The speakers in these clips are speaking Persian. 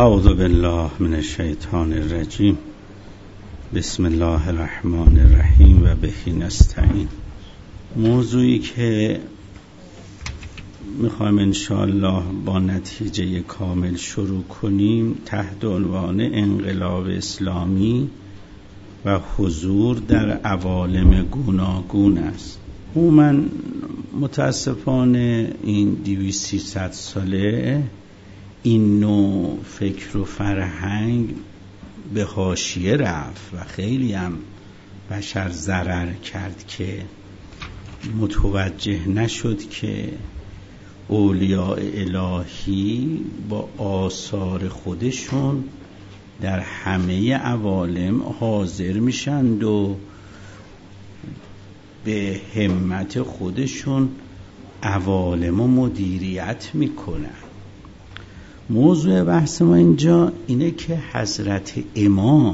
اعوذ بالله من الشیطان الرجیم. بسم الله الرحمن الرحیم و به نستعین. موضوعی که میخوایم انشاءالله با نتیجه کامل شروع کنیم تحت عنوان انقلاب اسلامی و حضور در عوالم گوناگون است. من متاسفانه این 200-300 ساله این نوع فکر و فرهنگ به حاشیه رفت و خیلی هم بشر ضرر کرد که متوجه نشد که اولیاء الهی با آثار خودشون در همه عوالم حاضر میشند و به همت خودشون عوالم و مدیریت میکنن. موضوع بحث ما اینجا اینه که حضرت امام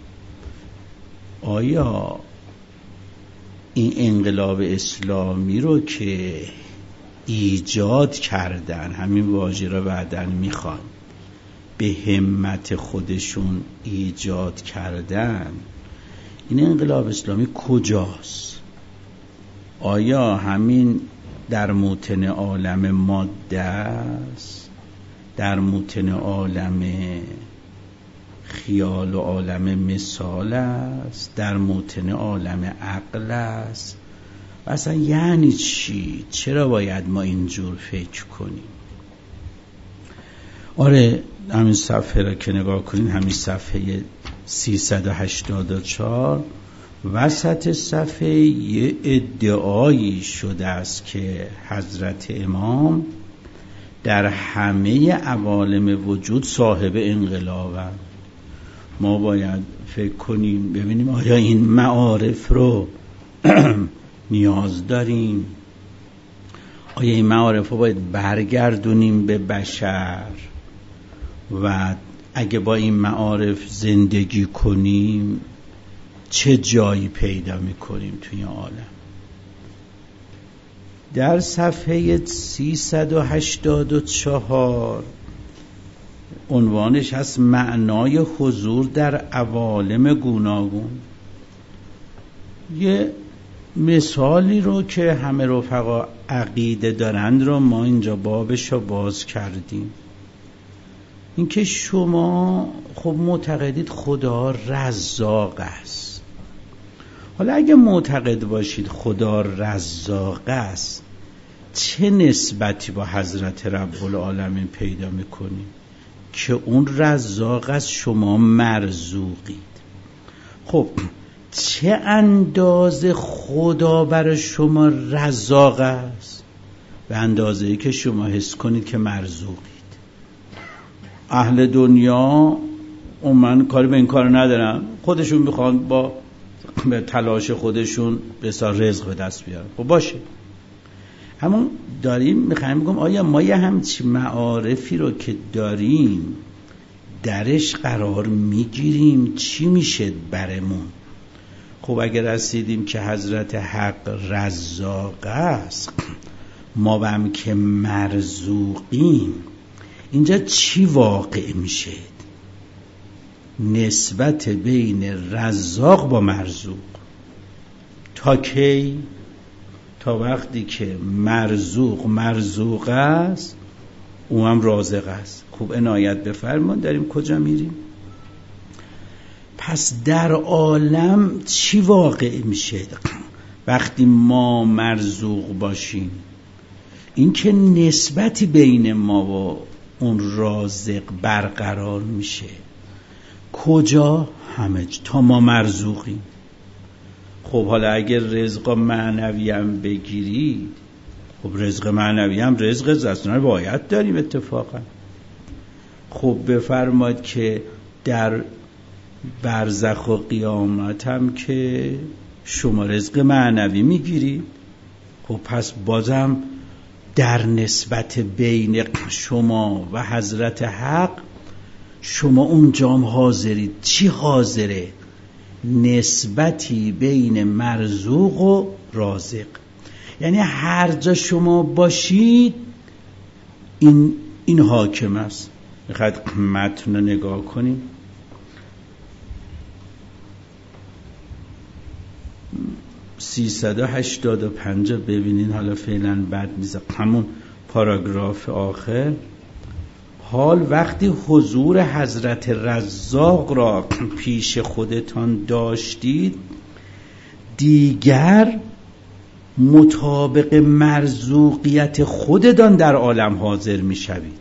آیا این انقلاب اسلامی رو که ایجاد کردن، همین واژه رو بعداً میخوان، به همت خودشون ایجاد کردن، این انقلاب اسلامی کجاست؟ آیا همین در موطن عالم ماده است؟ در موطن عالم خیال و عالم مثال است؟ در موطن عالم عقل است؟ و اصلا یعنی چی؟ چرا باید ما اینجور فکر کنیم؟ آره، همین صفحه را که نگاه کنین، همین صفحه 384 وسط صفحه یه ادعایی شده است که حضرت امام در همه عوالم وجود صاحب انقلابند. ما باید فکر کنیم ببینیم آیا این معارف رو نیاز داریم؟ آیا این معارف رو باید برگردونیم به بشر و اگه با این معارف زندگی کنیم چه جایی پیدا میکنیم توی عالم؟ در صفحه 384 عنوانش هست معنای حضور در عوالم گوناگون. یه مثالی رو که همه رفقا عقیده دارند رو ما اینجا بابش رو باز کردیم. این که شما خب معتقدید خدا رزاق است. حالا اگه معتقد باشید خدا رزاق است، چه نسبتی با حضرت رب العالمین پیدا میکنید که اون رزاق است، شما مرزوقید؟ خب چه اندازه خدا برای شما رزاق است به اندازه‌ای که شما حس کنید که مرزوقید؟ اهل دنیا من کاری به این کار ندارم، خودشون میخوان با به تلاش خودشون بسیار رزق به دست بیارن. خب باشه، همون داریم میخوایم بگم آیا ما یه همچین معارفی رو که داریم درش قرار میگیریم؟ چی میشه برمون؟ خب اگر رسیدیم که حضرت حق رزاق است، ما هم که مرزوقیم، اینجا چی واقع میشه؟ نسبت بین رزاق با مرزوق تا کی؟ تا وقتی که مرزوق است او هم رازق است. خوب عنایت بفرمان داریم کجا میریم؟ پس در عالم چی واقع میشه وقتی ما مرزوق باشیم؟ این که نسبتی بین ما و اون رازق برقرار میشه. کجا؟ همه تا ما مرزوقیم. خب حالا اگر رزق معنوی هم بگیرید، خب رزق معنوی هم رزق زستانه باید داریم اتفاقا. خب بفرمایید که در برزخ و قیامت هم که شما رزق معنوی میگیرید. خب پس بازم در نسبت بین شما و حضرت حق شما اونجا هم حاضرید. چی حاضره؟ نسبتی بین مرزوق و رازق. یعنی هر جا شما باشید این حاکم است. میخواید متن رو نگاه کنیم. « 385 ببینین، حالا فعلا بد نیست، همون پاراگراف آخر. حال وقتی حضور حضرت رزاق را پیش خودتان داشتید، دیگر مطابق مرزوقیت خودتان در عالم حاضر می شوید.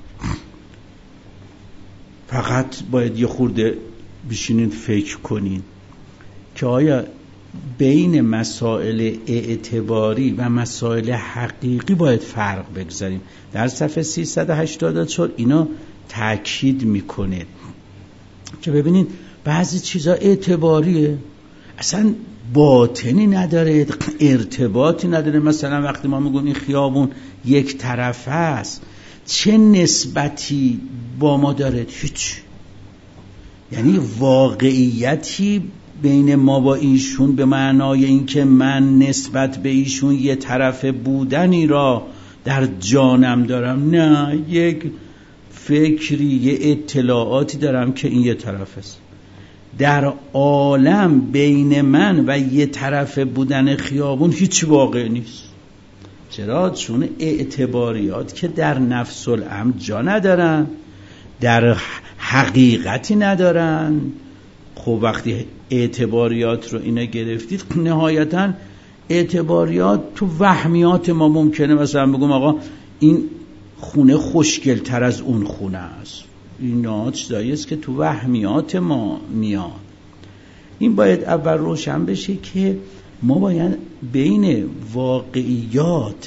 فقط باید یه خورده بشینید فکر کنید که آیا بین مسائل اعتباری و مسائل حقیقی باید فرق بگذاریم. در صفحه 384 اینا تأکید میکنه که ببینید بعضی چیزا اعتباریه، اصلا باطنی نداره، ارتباطی نداره. مثلا وقتی ما میگیم این خیابون یک طرفه است، چه نسبتی با ما داره؟ هیچ. یعنی واقعیتی بین ما با ایشون به معنای اینکه من نسبت به ایشون یه طرفه بودنی را در جانم دارم، نه، یک فکری، یه اطلاعاتی دارم که این یه طرف است. در عالم بین من و یه طرفه بودن خیابون هیچ واقع نیست. چرا؟ چون اعتباریات که در نفس الامر جا ندارن، در حقیقتی ندارن. خب وقتی اعتباریات رو اینا گرفتید، نهایتاً اعتباریات تو وهمیات ما ممکنه مثلا بگم آقا این خونه خوشگل‌تر از اون خونه است. اینا چیزایی است که تو وهمیات ما میاد. این باید اول روشن بشه که ما باید بین واقعیات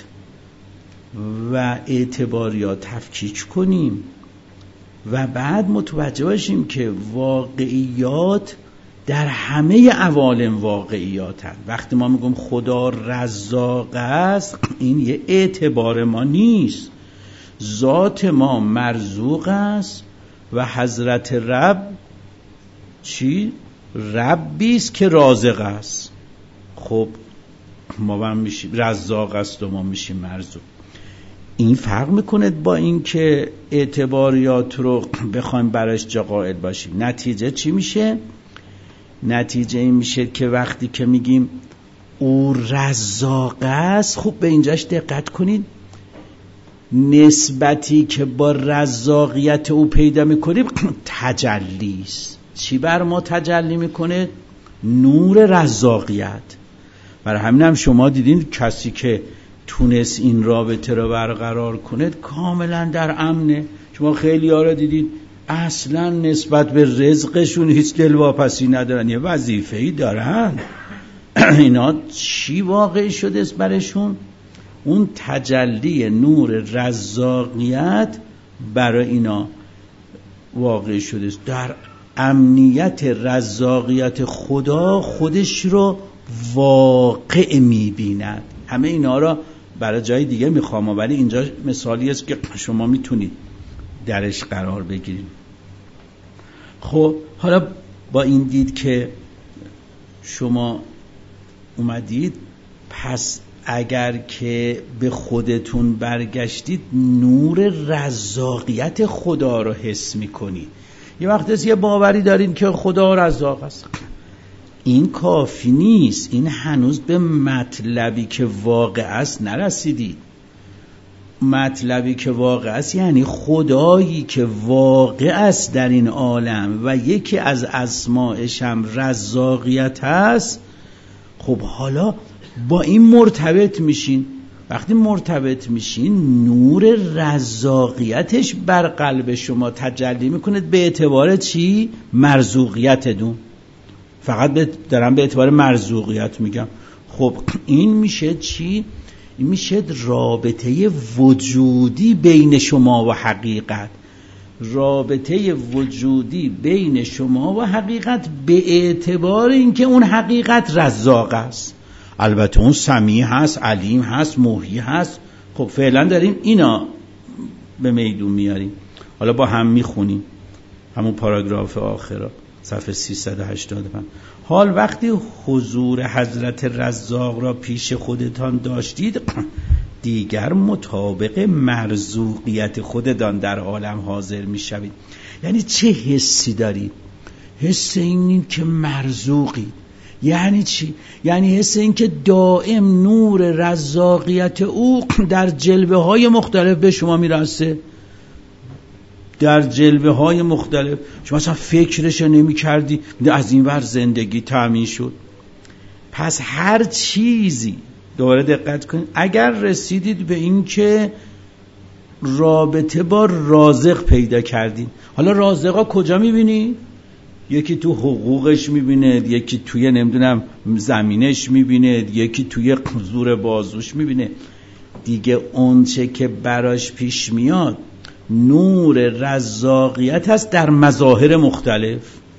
و اعتباریات تفکیک کنیم و بعد متوجه باشیم که واقعیات در همه عوالم واقعیاتن. وقتی ما میگم خدا رزاق است، این یه اعتبار ما نیست. ذات ما مرزوق است و حضرت رب چی؟ ربی است که رازق است. خب ما هم میشیم رزاق است و ما میشیم مرزوق. این فرق میکنه با این که اعتباریات رو بخوایم براش جا قائل باشیم. نتیجه چی میشه؟ نتیجه این میشه که وقتی که میگیم او رزاق است، خوب به اینجاش دقت کنید، نسبتی که با رزاقیت او پیدا میکنیم تجلی است. چی بر ما تجلی میکنه؟ نور رزاقیت. برای همین هم شما دیدین کسی که تونست این رابطه رو برقرار کنه کاملا در امنه. شما خیلی ها رو دیدید اصلا نسبت به رزقشون هیچ دلواپسی ندارن، یه وظیفه‌ای دارن. اینا چی واقع شده است برشون؟ اون تجلی نور رزاقیت برای اینا واقع شده است. در امنیت رزاقیت خدا خودش رو واقع می‌بیند. همه اینا را برای جای دیگه میخوام، ولی اینجا مثالی است که شما میتونید درش قرار بگیرید. خب حالا با این دید که شما اومدید، پس اگر که به خودتون برگشتید نور رزاقیت خدا رو حس میکنید. یه وقت یه باوری دارین که خدا رزاق است، این کافی نیست. این هنوز به مطلبی که واقع است نرسیدید. مطلبی که واقع است یعنی خدایی که واقع است در این عالم و یکی از اسمائش هم رزاقیت است. خب حالا با این مرتبط میشین. وقتی مرتبط میشین نور رزاقیتش بر قلب شما تجلی میکنه. به اعتبار چی؟ مرزوقیت دون. فقط دارم به اعتبار مرزوقیت میگم. خب این میشه چی؟ این میشه رابطه وجودی بین شما و حقیقت. رابطه وجودی بین شما و حقیقت به اعتبار اینکه اون حقیقت رزاق است. البته اون سمیع هست، علیم هست، محیی هست. خب فعلا داریم اینا به میدون میاریم. حالا با هم میخونیم همون پاراگراف آخر صفحه 385. حال وقتی حضور حضرت رزاق را پیش خودتان داشتید، دیگر مطابق مرزوقیت خودتان در عالم حاضر میشوید. یعنی چه حسی دارید؟ حس این که مرزوقی. یعنی چی؟ یعنی حس این که دائم نور رزاقیت او در جلوه های مختلف به شما میرسه، در جلوه های مختلف. شما اصلا فکرش نمی کردی، از این ور زندگی تأمین شد. پس هر چیزی، دوباره دقت کنید، اگر رسیدید به این که رابطه با رازق پیدا کردین، حالا رازقا کجا میبینید؟ یکی تو حقوقش میبینه، یکی توی نمیدونم زمینش میبینه، یکی توی زور بازوش میبینه. دیگه اونچه که براش پیش میاد نور رزاقیت هست در مظاهر مختلف.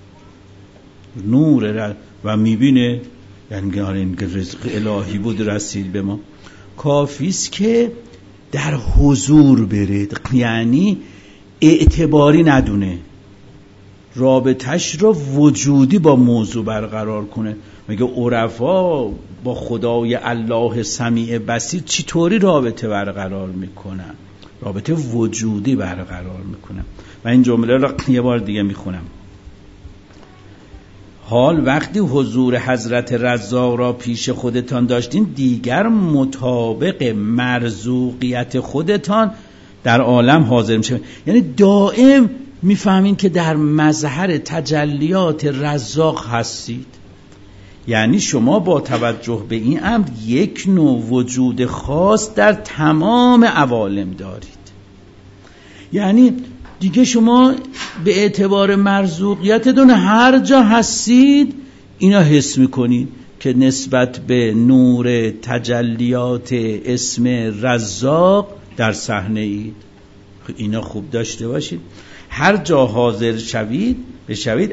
و میبینه، یعنی این رزق الهی بود رسید به ما. کافیست که در حضور برید، یعنی اعتباری ندونه، رابطش رو وجودی با موضوع برقرار کنه. میگه عرفا با خدای الله سمیع بصیر چطوری رابطه برقرار میکنن؟ رابطه وجودی برقرار میکنن. و این جمله رو یه بار دیگه میخونم. حال وقتی حضور حضرت رزاق را پیش خودتان داشتین، دیگر مطابق مرزوقیت خودتان در عالم حاضر میشه. یعنی دائم میفهمین که در مظهر تجلیات رزاق هستید. یعنی شما با توجه به این امر یک نوع وجود خاص در تمام عوالم دارید. یعنی دیگه شما به اعتبار مرزوقیتتون هر جا هستید اینا حس میکنید که نسبت به نور تجلیات اسم رزاق در صحنه اید. اینا خوب داشته باشید. هر جا حاضر شوید بشوید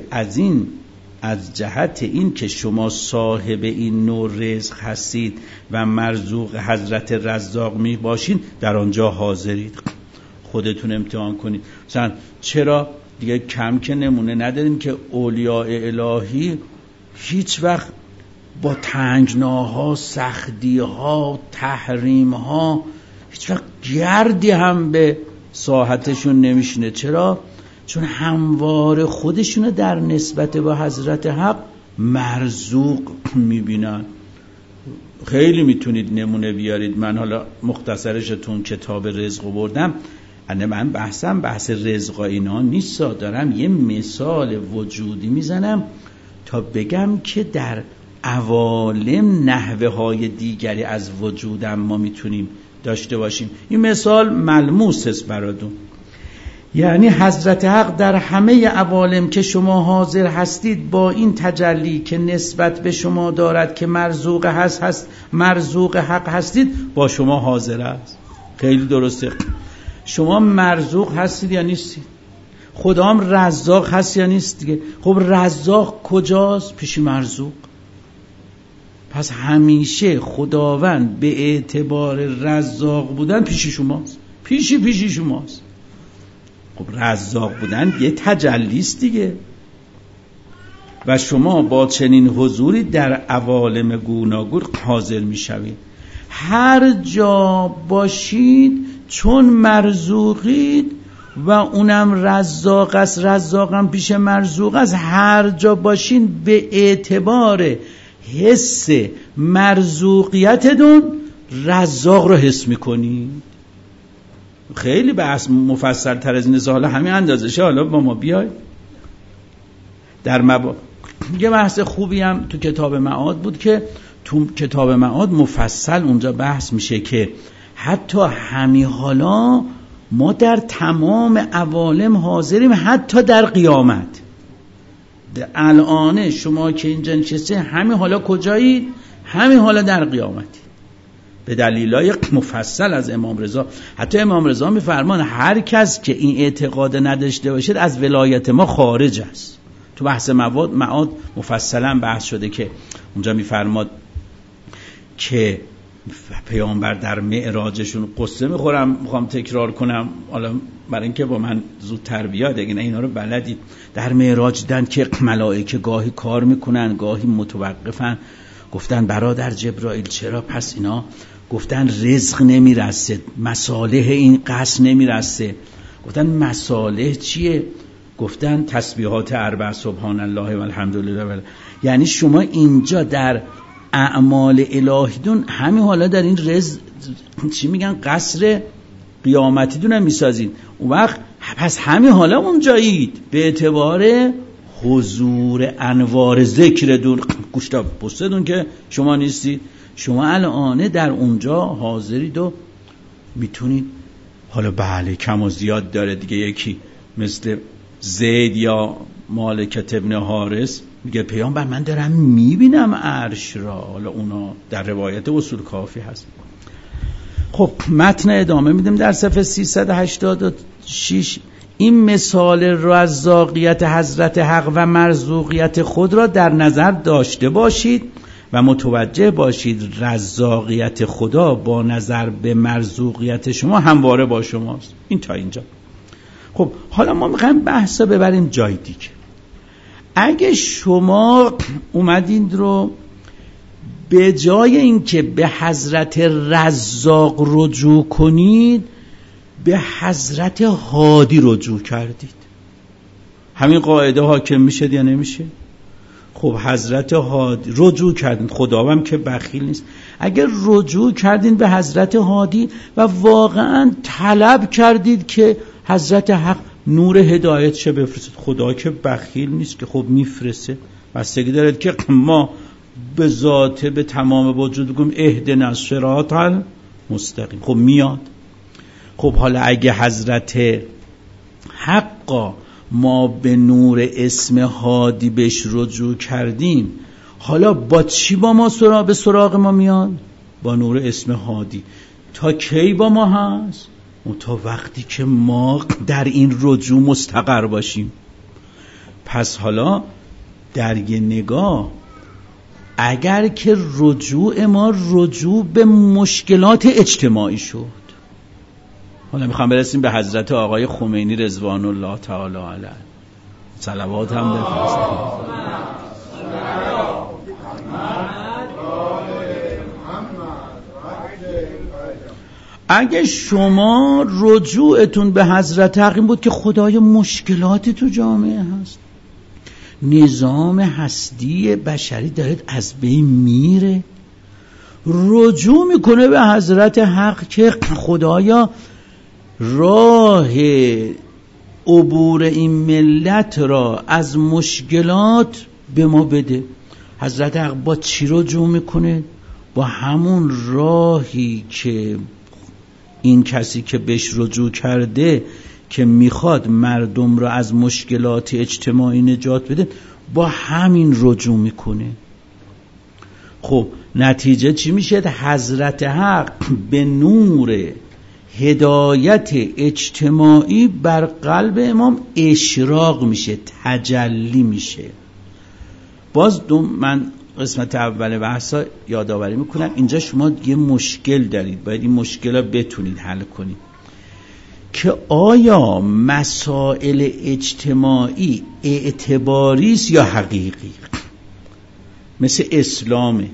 از جهت این که شما صاحب این نوع رزق هستید و مرزوق حضرت رزاق می باشین، در آنجا حاضرید. خودتون امتحان کنید. مثلا چرا دیگه کم که نمونه نداریم که اولیاء الهی هیچ وقت با تنگناها، سختیها، تحریمها هیچ وقت گردی هم به ساحتشون نمیشینه. چرا؟ چون همواره خودشونو در نسبت با حضرت حق مرزوق میبینن. خیلی میتونید نمونه بیارید. من حالا مختصرشتون کتاب رزق بردم. من بحث رزق اینا نیست، دارم یه مثال وجودی میزنم تا بگم که در عوالم نحوه های دیگری از وجودم ما میتونیم داشته باشیم. این مثال ملموس است براتون. یعنی حضرت حق در همه عوالم که شما حاضر هستید با این تجلی که نسبت به شما دارد که مرزوق هست مرزوق حق هستید، با شما حاضر است. خیلی درسته. شما مرزوق هستید یا نیستید؟ خدا هم رزاق هست یا نیست دیگه؟ خب رزاق کجاست؟ پیش مرزوق. پس همیشه خداوند به اعتبار رزاق بودن پیش شماست، پیشی شماست. خب رزاق بودن یه تجلیست دیگه. و شما با چنین حضوری در عوالم گوناگون حاضر میشوید. هر جا باشید چون مرزوقید و اونم رزاق است، رزاقم پیش مرزوق است. هر جا باشین به اعتبار حس مرزوقیتتون رزاق رو حس میکنید. خیلی بحث مفصل تر از این است. حالا همین اندازشه. حالا با ما بیای در یه بحث خوبی هم تو کتاب معاد بود که تو کتاب معاد مفصل اونجا بحث میشه که حتی همین حالا ما در تمام عوالم حاضریم، حتی در قیامت. الان شما که اینجا نشسته همین حالا کجایید؟ همین حالا در قیامتی. به دلیلای مفصل از امام رضا. حتی امام رضا میفرمان هر کس که این اعتقاد نداشته باشد از ولایت ما خارج است. تو بحث معاد مفصلا بحث شده که اونجا میفرماد که پیامبر در معراجشون قصه میخوام تکرار کنم حالا برای اینکه با من زودتر بیاد، اگه نه اینا رو بلدید. در معراج دیدن که ملائکه گاهی کار میکنن گاهی متوقفن. گفتن برادر جبرائیل چرا؟ پس اینا گفتن رزق نمیرسه، مصالح این قصر نمیرسه. گفتن مصالح چیه؟ گفتن تسبیحات 4 سبحان الله و الحمدلله. یعنی شما اینجا در اعمال الهیتون همین حالا در این چی میگن قصر قیامتیتون هم میسازید، اون وقت پس همین حالا اونجایید به اعتبار حضور انوار ذکرتون. گوشتا بستدون که شما نیستید، شما الان در اونجا حاضرید و میتونید. حالا بله کم و زیاد داره دیگه، یکی مثل زید یا مالکت ابن حارس میگه پیامبر من دارم میبینم عرش را. حالا اونا در روایت اصول کافی هست. خب متن ادامه میدیم در صفحه 386. این مثال رزاقیت حضرت حق و مرزوقیت خود را در نظر داشته باشید و متوجه باشید رزاقیت خدا با نظر به مرزوقیت شما همواره با شماست. این تا اینجا. خب حالا ما میخوایم بحثا ببریم جای دیگه. اگه شما اومدین رو به جای اینکه به حضرت رزاق رجوع کنید به حضرت هادی رجوع کردید، همین قاعده حاکم میشه یا نمیشه؟ خب حضرت هادی رجوع کردین، خداوند که بخیل نیست. اگر رجوع کردین به حضرت هادی و واقعا طلب کردید که حضرت حق نور هدایت چه بفرستید، خدا که بخیل نیست که خب میفرسته. بستگی دارد که ما به ذات به تمام وجود بگیم اهدنا الصراط المستقیم، خب میاد. خب حالا اگه حضرت حقا ما به نور اسم هادی بهش رجوع کردیم، حالا با چی با ما به سراغ ما میاد؟ با نور اسم هادی. تا کی با ما هست؟ اون تا وقتی که ما در این رجوع مستقر باشیم. پس حالا در یه نگاه اگر که رجوع ما رجوع به مشکلات اجتماعی شد، حالا میخوام برسیم به حضرت آقای خمینی رضوان الله تعالی علیه، صلوات هم بفرستیم. اگه شما رجوعتون به حضرت حق این بود که خدای مشکلاتی تو جامعه هست، نظام هستی بشری دارید از بین میره، رجوع میکنه به حضرت حق که خدایا راه عبور این ملت را از مشکلات به ما بده. حضرت حق با چی رجوع میکنه؟ با همون راهی که این کسی که بهش رجوع کرده که میخواد مردم را از مشکلات اجتماعی نجات بده، با همین رجوع میکنه. خب نتیجه چی میشه؟ حضرت حق به نور هدایت اجتماعی بر قلب امام اشراق میشه، تجلی میشه. باز من قسمت اول بحثا یادآوری میکنم، اینجا شما یه مشکل دارید، باید این مشکل را بتونید حل کنید که آیا مسائل اجتماعی اعتباری است یا حقیقی؟ مثل اسلامه.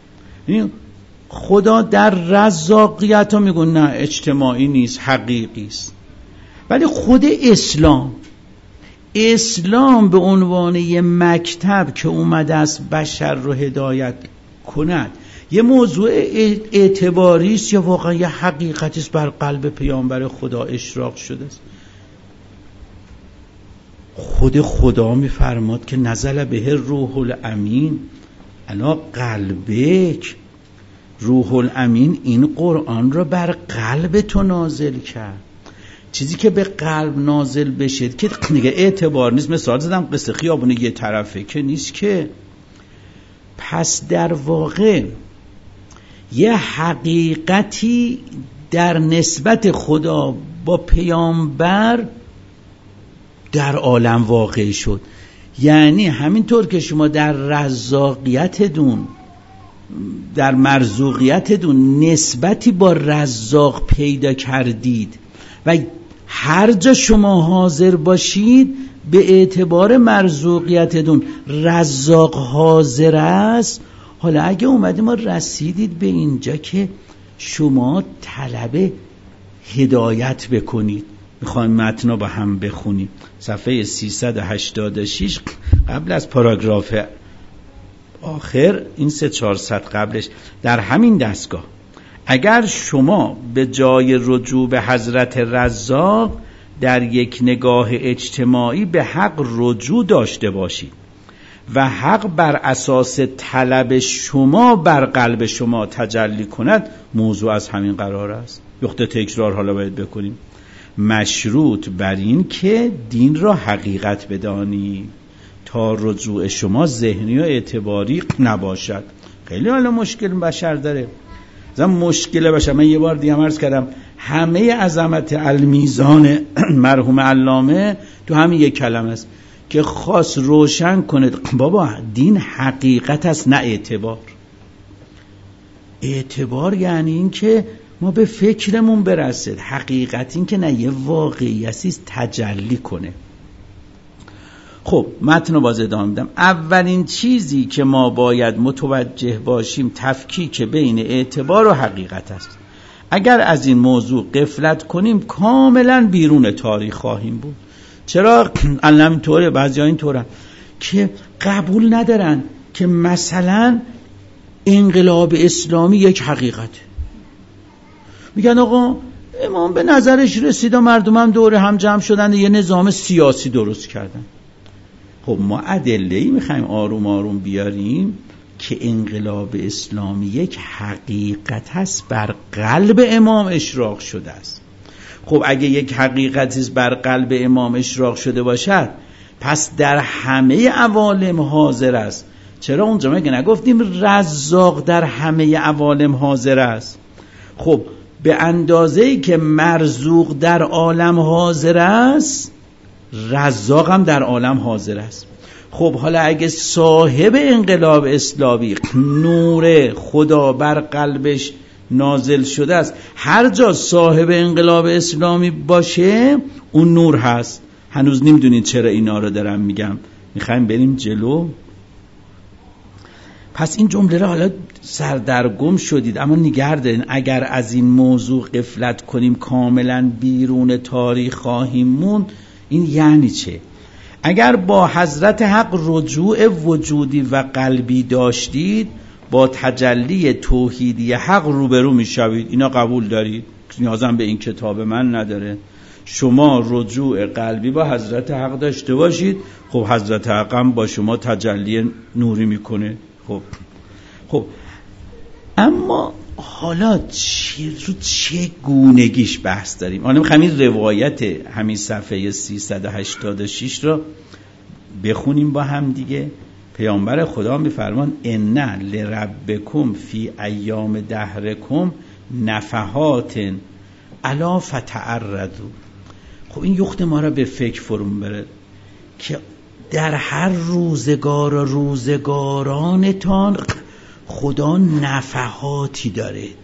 خدا در رزاقیت ها میگن نه اجتماعی نیست، حقیقی است. ولی خود اسلام به عنوان یه مکتب که اومده است بشر رو هدایت کند، یه موضوع اعتباری است یا واقعا یه حقیقتی است بر قلب پیامبر خدا اشراق شده است؟ خود خدا میفرماد که نزل به روح الامین علی قلبک، روح الامین این قرآن را بر قلب تو نازل کرد. چیزی که به قلب نازل بشه که دیگه اعتبار نیست. مثال زدم قصه خیابون یه طرفه که نیست که. پس در واقع یه حقیقتی در نسبت خدا با پیامبر در عالم واقع شد. یعنی همینطور که شما در رزاقیتتون در مرزوقیتتون نسبتی با رزاق پیدا کردید و هر جا شما حاضر باشید به اعتبار مرزوقیتتون رزاق حاضر است. حالا اگه اومدیم ما رسیدید به اینجا که شما طلب هدایت بکنید. میخوایم متن با هم بخونیم. صفحه 386 قبل از پاراگراف آخر، این 300-400 قبلش، در همین دستگاه اگر شما به جای رجوع به حضرت رزاق در یک نگاه اجتماعی به حق رجوع داشته باشید و حق بر اساس طلب شما بر قلب شما تجلی کند، موضوع از همین قرار است. نقطه تکرار حالا باید بکنیم. مشروط بر این که دین را حقیقت بدانید تا رجوع شما ذهنی و اعتباری نباشد. خیلی حالا مشکل بشر داره. مشکل بشر، من یه بار دیگه عرض کردم، همه عظمت المیزان مرحوم علامه تو همین یک کلمه است که خاص روشن کنه بابا دین حقیقت است نه اعتبار. اعتبار یعنی این که ما به فکرمون برسید، حقیقت این که نه، یه واقعیتی تجلی کنه. خب متن رو باز ادامه میدم. اولین چیزی که ما باید متوجه باشیم تفکیک بین اعتبار و حقیقت است. اگر از این موضوع غفلت کنیم کاملا بیرون تاریخ خواهیم بود. چرا الان اینطوره؟ بعضی ها اینطورن که قبول ندارن که مثلا انقلاب اسلامی یک حقیقته. میگن آقا امام به نظرش رسید و مردم هم دوره هم جمع شدن یه نظام سیاسی درست کردن. خب ما ادله‌ای میخوایم آروم آروم بیاریم که انقلاب اسلامی یک حقیقت هست بر قلب امام اشراق شده است. خب اگه یک حقیقتی بر قلب امام اشراق شده باشد پس در همه عوالم حاضر است. چرا اونجا مگه نگفتیم رزاق در همه عوالم حاضر است؟ خب به اندازه‌ای که مرزوق در عالم حاضر است رزاق هم در عالم حاضر است. خب حالا اگه صاحب انقلاب اسلامی نور خدا بر قلبش نازل شده است، هر جا صاحب انقلاب اسلامی باشه اون نور هست. هنوز نمیدونید چرا اینا رو دارم میگم، میخوایم بریم جلو. پس این جمله را حالا سردرگم شدید، اما نگه دارین اگر از این موضوع غفلت کنیم کاملا بیرون تاریخ خواهیم موند. این یعنی چه؟ اگر با حضرت حق رجوع وجودی و قلبی داشتید با تجلی توحیدی حق روبرو میشوید. اینا قبول دارید؟ نیازم به این کتاب من نداره. شما رجوع قلبی با حضرت حق داشته باشید، خب حضرت حق هم با شما تجلی نوری میکنه. خب اما حالا رو چه گونگیش بحث داریم؟ حالا میخوایم این روایت همین صفحه 386 رو بخونیم با هم دیگه. پیامبر خدا میفرمان ان لربکم فی ایام دهرکم نفحات الا فتعرضوا. خب این یخت ما را به فکر فرون بره که در هر روزگار و روزگارانتان خدا نفحاتی دارید.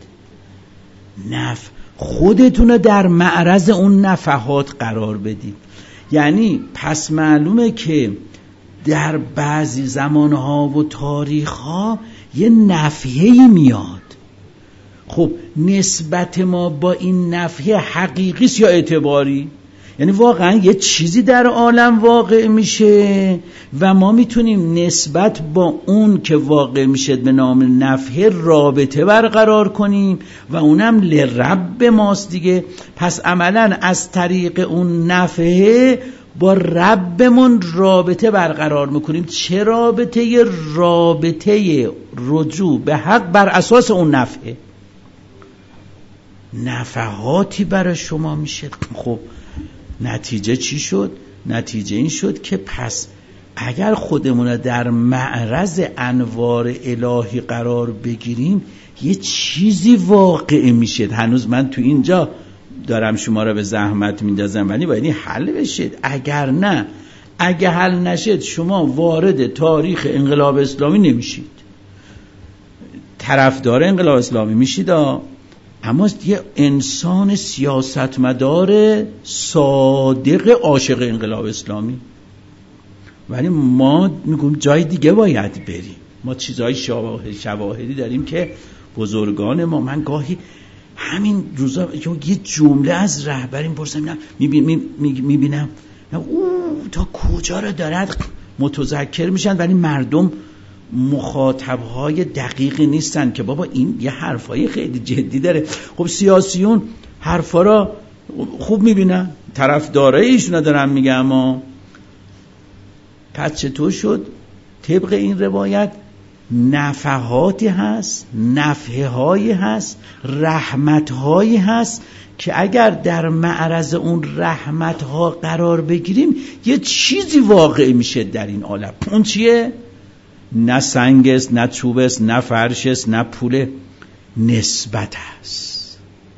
خودتون رو در معرض اون نفحات قرار بدید. یعنی پس معلومه که در بعضی زمانها و تاریخها یه نفحه‌ای میاد. خب نسبت ما با این نفحه حقیقی است یا اعتباری؟ یعنی واقعا یه چیزی در عالم واقع میشه و ما میتونیم نسبت با اون که واقع میشه به نام نفحه رابطه برقرار کنیم و اونم لرب ماست دیگه. پس عملا از طریق اون نفحه با ربمون رابطه برقرار میکنیم. چه رابطه؟ رابطه رجوع به حق بر اساس اون نفحه. نفحاتی برای شما میشه. خب نتیجه چی شد؟ نتیجه این شد که پس اگر خودمون در معرض انوار الهی قرار بگیریم یه چیزی واقع میشه. هنوز من تو اینجا دارم شما را به زحمت میندازم ولی باید این حل بشه. اگر نه، اگه حل نشد شما وارد تاریخ انقلاب اسلامی نمیشید. طرفدار انقلاب اسلامی میشید اما یه انسان سیاستمدار صادق عاشق انقلاب اسلامی. ولی ما میگیم جای دیگه باید بریم. ما چیزهای شواهدی داریم که بزرگان ما، من گاهی همین روزا یه جمله از رهبر میپرسم، میبینم او تا کجا رو دارد متذکر میشن، ولی مردم مخاطبهای دقیقی نیستن که بابا این یه حرفای خیلی جدی داره. خب سیاسیون حرفا را خوب میبینن، طرفدارای ایشون دارن میگن، اما پس چطور شد؟ طبق این روایت نفحاتی هست، نفحهایی هست، رحمتهایی هست که اگر در معرض اون رحمتها قرار بگیریم یه چیزی واقع میشه در این عالم. اون چیه؟ نه سنگ است، نه چوب است، نه فرش است، نه پول، نسبت است.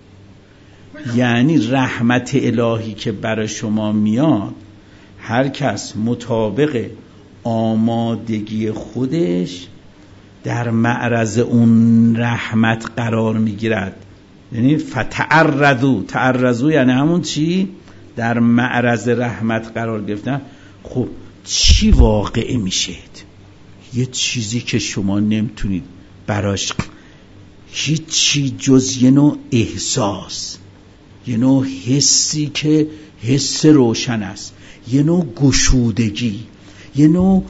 یعنی رحمت الهی که برای شما میاد، هر کس مطابق آمادگی خودش در معرض اون رحمت قرار میگیرد. یعنی تعرضو یعنی همون چی؟ در معرض رحمت قرار گرفتن. خب چی واقع میشید؟ یه چیزی که شما نمیتونید براش هیچی جز یه نوع احساس، یه نوع حسی که حس روشن است، یه نوع گشودگی، یه نوع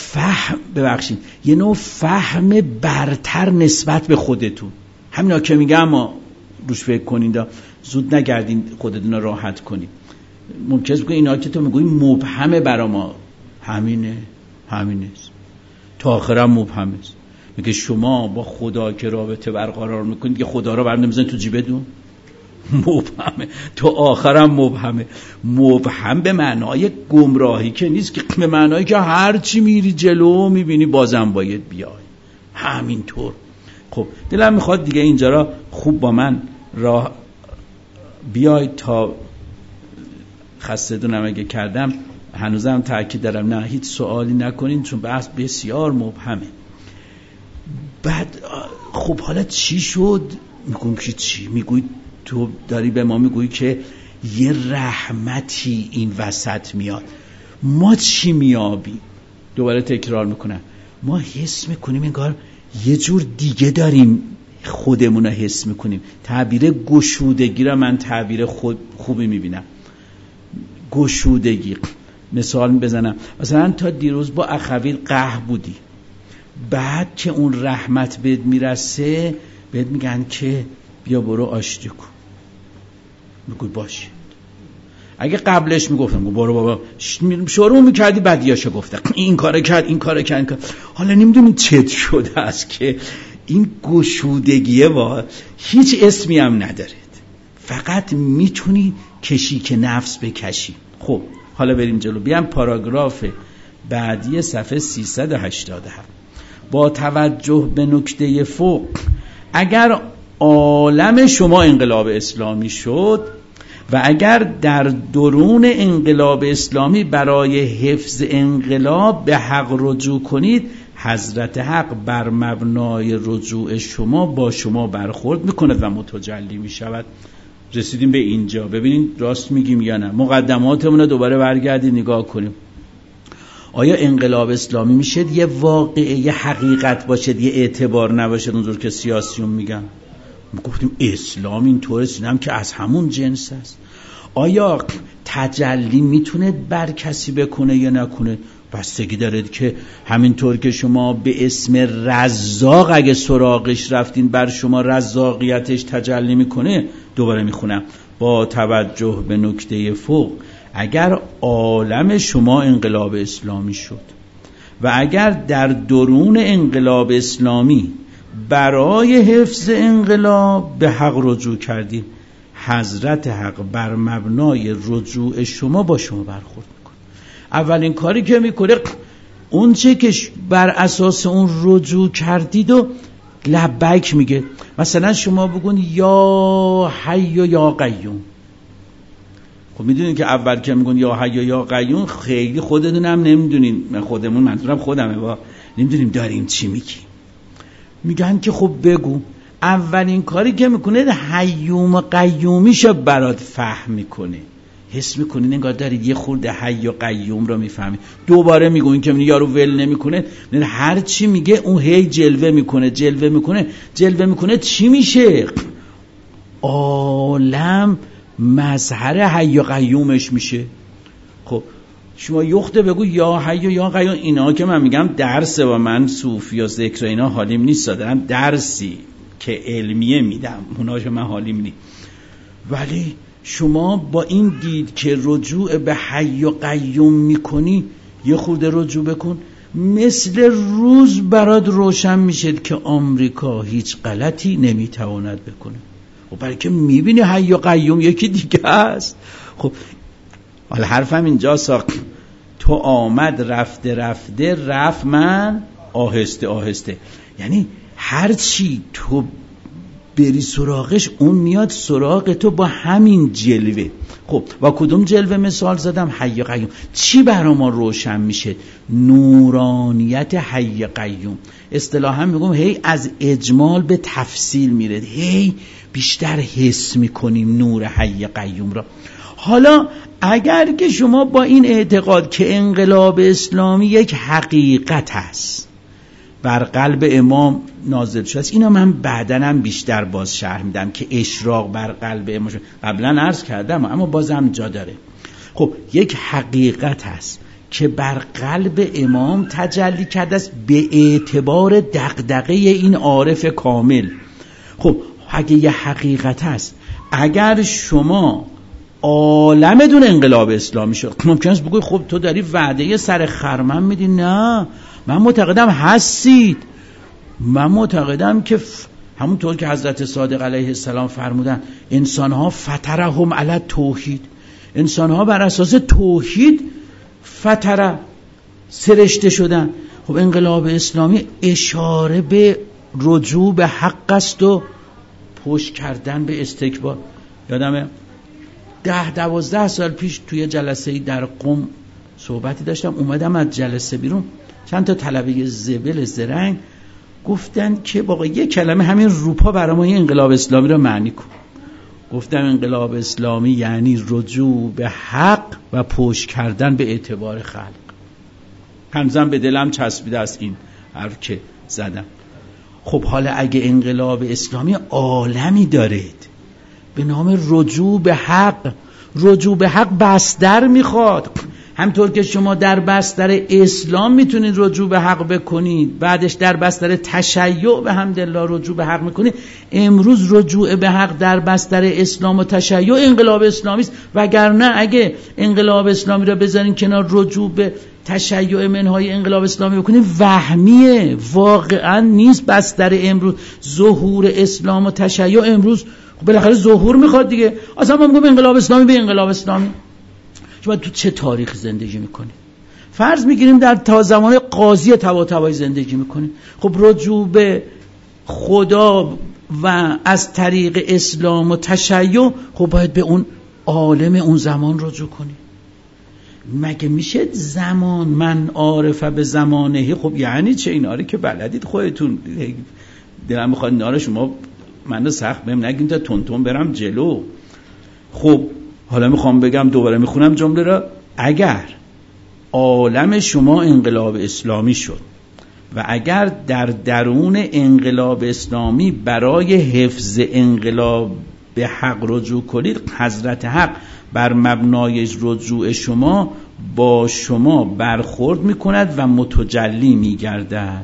فهم برتر نسبت به خودتون. همینا که میگم اما روش فکر کنید، زود نگردین خودتون رو راحت کنید. ممکنه بگید اینا که تو میگوی مبهمه برا ما، همینه تا آخرم مبهمه. میگه شما با خدا که رابطه برقرار میکنید که خدا رو برنده میزنید تو جیبتون، مبهمه تا آخرم مبهمه. مبهم به معنای گمراهی که نیست، که به معنایی که هر چی میری جلو میبینی بازم باید بیای، همینطور. خب دلم میخواد دیگه اینجا را خوب با من راه بیاید تا خسته دونم اگه کردم هنوزم تأکید دارم نه هیچ سوالی نکنین، چون بحث بسیار مبهمه. بعد خب حالا چی شد؟ میگم که چی؟ میگوی تو داری به ما میگویی که یه رحمتی این وسط میاد. ما چی میابیم؟ دوباره تکرار میکنم، ما حس میکنیم انگار یه جور دیگه داریم خودمون رو حس میکنیم. تعبیر گشودگی را من تعبیر خوبی میبینم. گشودگی مثال بزنم، مثلا تا دیروز با اخویل قحط بودی، بعد که اون رحمت بهت میرسه بهت میگن که بیا برو آشتی کن، میگوی باشه. اگه قبلش میگفتم برو بابا شروع میکردی بدیاشو گفتم این کار کرد، حالا نمیدونی چت شده است که این گشودگیه هیچ اسمی هم ندارد، فقط میتونی کشی که نفس بکشی. خب حالا بریم جلو، بیام پاراگراف بعدی صفحه 387. با توجه به نکته فوق، اگر عالم شما انقلاب اسلامی شد و اگر در درون انقلاب اسلامی برای حفظ انقلاب به حق رجوع کنید، حضرت حق بر مبنای رجوع شما با شما برخورد میکند و متجلی میشود. رسیدیم به اینجا. ببینید راست میگیم یا نه؟ مقدماتمون رو دوباره برگردید نگاه کنیم. آیا انقلاب اسلامی میشه یه واقعه، یه حقیقت باشه، یه اعتبار نباشه اونجور که سیاسیون میگن؟ گفتیم اسلام اینطوره، سینم که از همون جنس است. آیا تجلی میتونه بر کسی بکنه یا نکنه؟ بستگی داره که همینطور که شما به اسم رزاق اگه سراغش رفتین بر شما رزاقیتش تجلی میکنه. دوباره میخونم، با توجه به نکته فوق، اگر عالم شما انقلاب اسلامی شد و اگر در درون انقلاب اسلامی برای حفظ انقلاب به حق رجوع کردید، حضرت حق بر مبنای رجوع شما با شما برخورد میکنه. اولین کاری که میکنه اون چه که بر اساس اون رجوع کردید و لبیک میگه. مثلا شما بگون یا حی و یا قیوم. خب میدونین که اول که میگون یا حی و یا قیوم خیلی خودتون هم نمیدونین، خودمون منظورم خودمه، نمیدونیم داریم چی میگیم. میگن که خب بگو. اولین کاری که میکنه حیوم و قیومیشو برات فهم میکنه، حس میکنین انگار دارید یه خورده حی و قیوم رو میفهمید. دوباره میگه این که یارو ول نمیکنه، هر چی میگه اون هی جلوه میکنه چی میشه؟ عالم مظهر حی و قیومش میشه. خب شما یخته بگو یا حی و یا قیوم، اینا که من میگم درسه و من صوفی و ذکر اینا حالیم نیست، دارم درسی که علمیه میدم، اونا که من حالیم نیست. ولی شما با این دید که رجوع به حی و قیوم میکنی یه خورده رجوع بکن، مثل روز برات روشن میشه که آمریکا هیچ غلطی نمیتواند بکنه. خب برای که میبینی حی و قیوم یکی دیگه است. خب حالا حرفم اینجا ساخت، تو آمد رفته رفت من آهسته آهسته، یعنی هر چی تو بری سراغش اون میاد سراغ تو با همین جلوه. خب با کدوم جلوه مثال زدم؟ حی قیوم. چی برای ما روشن میشه؟ نورانیت حی قیوم. اصطلاحا میگم هی از اجمال به تفصیل میره، هی بیشتر حس میکنیم نور حی قیوم را. حالا اگر که شما با این اعتقاد که انقلاب اسلامی یک حقیقت است بر قلب امام نازل شده است، اینا من بعدنم بیشتر باز شرح میدم که اشراق بر قلب امام شده. قبلا عرض کردم اما بازم جا داره. خب یک حقیقت است که بر قلب امام تجلی کرده است به اعتبار دغدغه این عارف کامل. خب اگه یه حقیقت است، اگر شما عالمتون انقلاب اسلامی شد، ممکن است بگوی خب تو داری وعده سر خرمن میدی. نه، من معتقدم هستید. من معتقدم که همونطور که حضرت صادق علیه السلام فرمودن انسانها فطرهم علی توحید، انسانها بر اساس توحید فطره سرشته شدن. خب انقلاب اسلامی اشاره به رجوع به حق است و پشت کردن به استکبار. یادمه 10-12 سال پیش توی جلسه‌ای در قم صحبتی داشتم، اومدم از جلسه بیرون، چند تا طلبه زبل زرنگ گفتن که بابا یه کلمه همین روپا برای ما انقلاب اسلامی رو معنی کن. گفتم انقلاب اسلامی یعنی رجوع به حق و پشت کردن به اعتبار خلق. هنوزم به دلم چسبیده است این حرف که زدم. خب حالا اگه انقلاب اسلامی عالمی دارید به نام رجوع به حق، رجوع به حق بستر میخواد. همطور که شما در بستر اسلام میتونید رجوع به حق بکنید، بعدش در بستر تشیع به حمدالله رجوع به حق میکنید، امروز رجوع به حق در بستر اسلام و تشیع انقلاب اسلامی است. وگرنه اگه انقلاب اسلامی را بذارین کنار، رجوع به تشیع منهای انقلاب اسلامی بکنید، وهمیه، واقعا نیست. بستر امروز ظهور اسلام و تشیع امروز بالاخره ظهور میخواد دیگه. اصلا ما میگم انقلاب اسلامی به انقلاب اسلامی. شما تو چه تاریخ زندگی میکنید؟ فرض میگیریم در تا زمان قاضی طباطبایی زندگی میکنید. خب رجوع به خدا و از طریق اسلام و تشیع، خب باید به اون عالم اون زمان رجوع کنید. مگه میشه زمان من عارف به زمانه؟ خب یعنی چه؟ ایناره که بلدید خودتون. دلم میخواد اینا شما من سخت بهم نگین تا تون برم جلو. خب حالا میخوام بگم، دوباره میخونم جمله را. اگر عالم شما انقلاب اسلامی شد و اگر در درون انقلاب اسلامی برای حفظ انقلاب به حق رجوع کنید، حضرت حق بر مبنای رجوع شما با شما برخورد میکند و متجلی میگردد.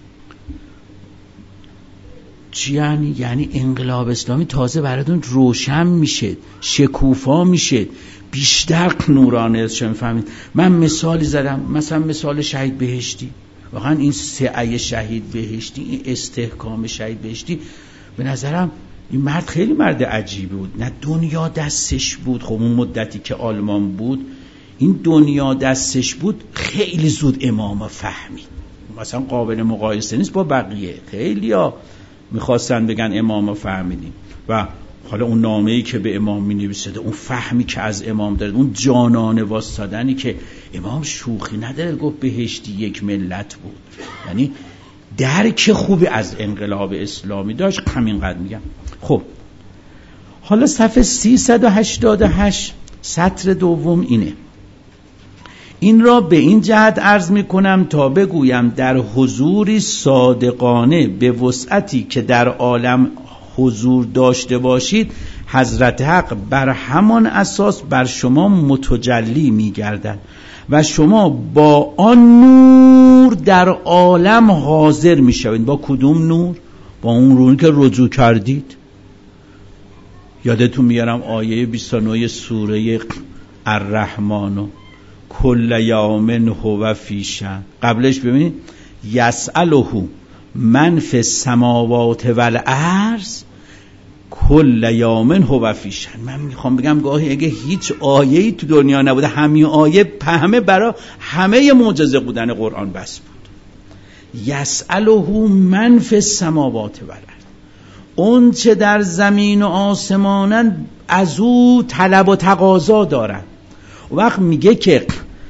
چی یعنی انقلاب اسلامی تازه براتون روشن میشه، شکوفا میشه، بیشتر نورانه شما میفهمید. من مثالی زدم، مثلا مثال شهید بهشتی. واقعا این سعی شهید بهشتی، این استحکام شهید بهشتی، به نظرم این مرد خیلی مرد عجیبی بود. نه دنیا دستش بود، خب اون مدتی که آلمان بود این دنیا دستش بود، خیلی زود امام فهمید. مثلا قابل مقایسه نیست با بقیه. خیلی ها میخواستن بگن امام فهمیدیم، و حالا اون نامه‌ای که به امام می‌نویسید، اون فهمی که از امام داره، اون جانانه واسطادنی که امام شوخی نداره، گفت بهشتی یک ملت بود. یعنی درک خوبی از انقلاب اسلامی داشت. همینقدر میگم. خب حالا صفحه 388 سطر دوم اینه. این را به این جهت عرض میکنم تا بگویم در حضوری صادقانه به وسعتی که در عالم حضور داشته باشید، حضرت حق بر همان اساس بر شما متجلی می‌گردد و شما با آن نور در عالم حاضر می‌شوید. با کدوم نور؟ با اون نوری که رجوع کردید. یادتون میارم آیه 29 سوره الرحمن، کل یوم هو فی شأن. قبلش ببینید یسأله من فی السماوات والارض کل یوم هو فی شأن. من میخوام بگم گاهی اگه هیچ آیه‌ای تو دنیا نبوده، همین آیه همه برای همه معجزه بودن قرآن بس بود. یسأله من فی السماوات والارض، اون چه در زمین و آسمانن از او طلب و تقاضا دارن. وقت میگه که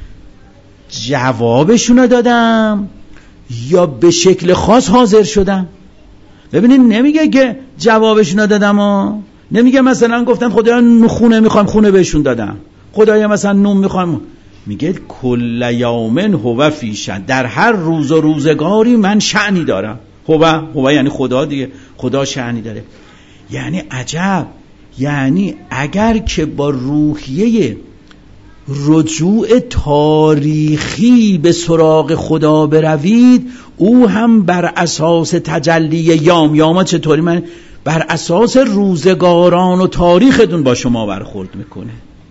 جوابشونو دادم یا به شکل خاص حاضر شدم. ببینید نمیگه که جوابشونو دادم نمیگه مثلا گفتم خدایا خونه میخوام خونه بهشون دادم، خدایا مثلا نون میخوام. میگه کل یوم هو فی شأن، در هر روز و روزگاری من شأنی دارم. هو یعنی خدا دیگه، خدا شأنی داره. یعنی عجب، یعنی اگر که با روحیه رجوع تاریخی به سراغ خدا بروید، او هم بر اساس تجلی یاما چطوری؟ من بر اساس روزگاران و تاریختون با شما برخورد میکنه.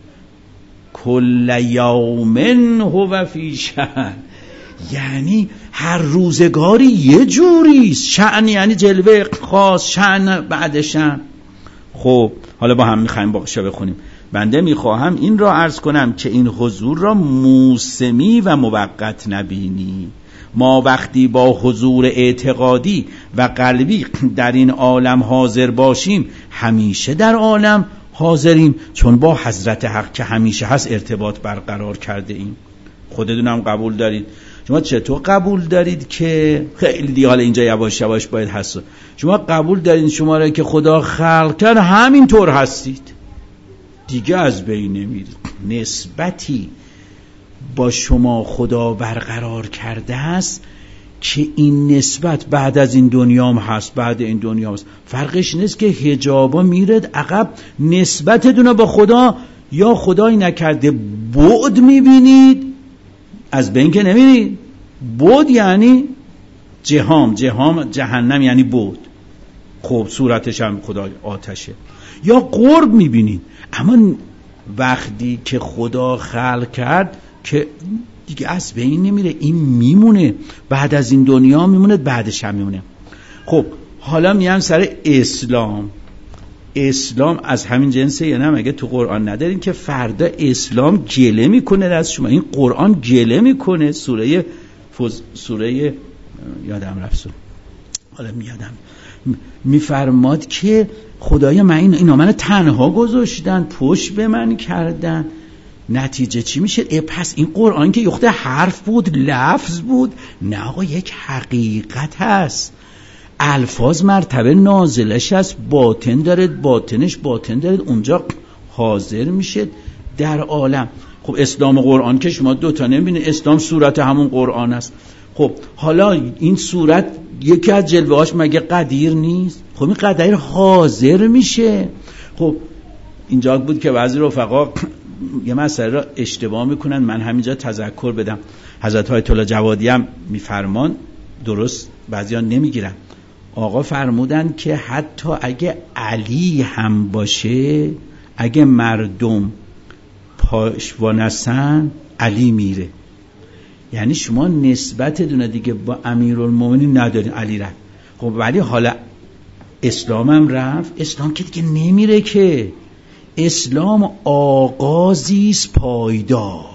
کل یوم هو فی شأن، یعنی هر روزگاری یه جوریست. شأن یعنی جلوه خاص، شأن بعد شأن. خب حالا با هم میخوایم باشه بخونیم. بنده میخواهم این را عرض کنم که این حضور را موسمی و موقت نبینی. ما وقتی با حضور اعتقادی و قلبی در این عالم حاضر باشیم، همیشه در عالم حاضریم، چون با حضرت حق که همیشه هست ارتباط برقرار کرده ایم. خودتونم قبول دارید. شما چطور قبول دارید که خیلی دیگه حالا اینجا یواش یواش باید هست، شما قبول دارید شما را که خدا خلق کرد همینطور هستید دیگه، از بین نمیرید. نسبتی با شما خدا برقرار کرده است که این نسبت بعد از این دنیام هست، بعد این دنیا هست. فرقش نیست که حجابا میرد عقب، نسبتتون با خدا یا خدایی نکرده بعد میبینید، از بین که نمیرید. بعد یعنی جهنم یعنی بعد. خب صورتش هم خدا آتشه. یا قرب میبینید. اما وقتی که خدا خلق کرد که دیگه از بین نمیره، این میمونه، بعد از این دنیا میمونه، بعدش هم میمونه. خب حالا میام سر اسلام. اسلام از همین جنسه یا نه؟ مگه تو قرآن ندارین که فردا اسلام گله میکنه از شما؟ این قرآن گله میکنه. سوره یادم رفت، حالا میادم، میفرماد که خدایا من اینا منو تنها گذاشتن، پشت به من کردن، نتیجه چی میشه؟ پس این قرآن که یخته حرف بود، لفظ بود؟ نه آقا، یک حقیقت هست. الفاظ مرتبه نازلش هست، باطن دارد، باطنش باطن دارد، اونجا حاضر میشه در عالم. خب اسلام و قرآن که شما دوتا نمیبینید، اسلام صورت همون قرآن است. خب حالا این صورت یکی از جلوهاش مگه قدیر نیست؟ خب این قدیر حاضر میشه. خب اینجا بود که بعضی رفقا یه مسئله را اشتباه میکنن، من همینجا تذکر بدم. حضرت آیت الله جوادی هم میفرمان، درست بعضیا نمیگیرن. آقا فرمودن که حتی اگه علی هم باشه، اگه مردم پاشوانستن، علی میره. یعنی شما نسبت دونه دیگه با امیرالمومنین ندارین، علی رفت. خب ولی حالا اسلام هم رفت، اسلام که دیگه نمیره که. اسلام آغازیست پایدار.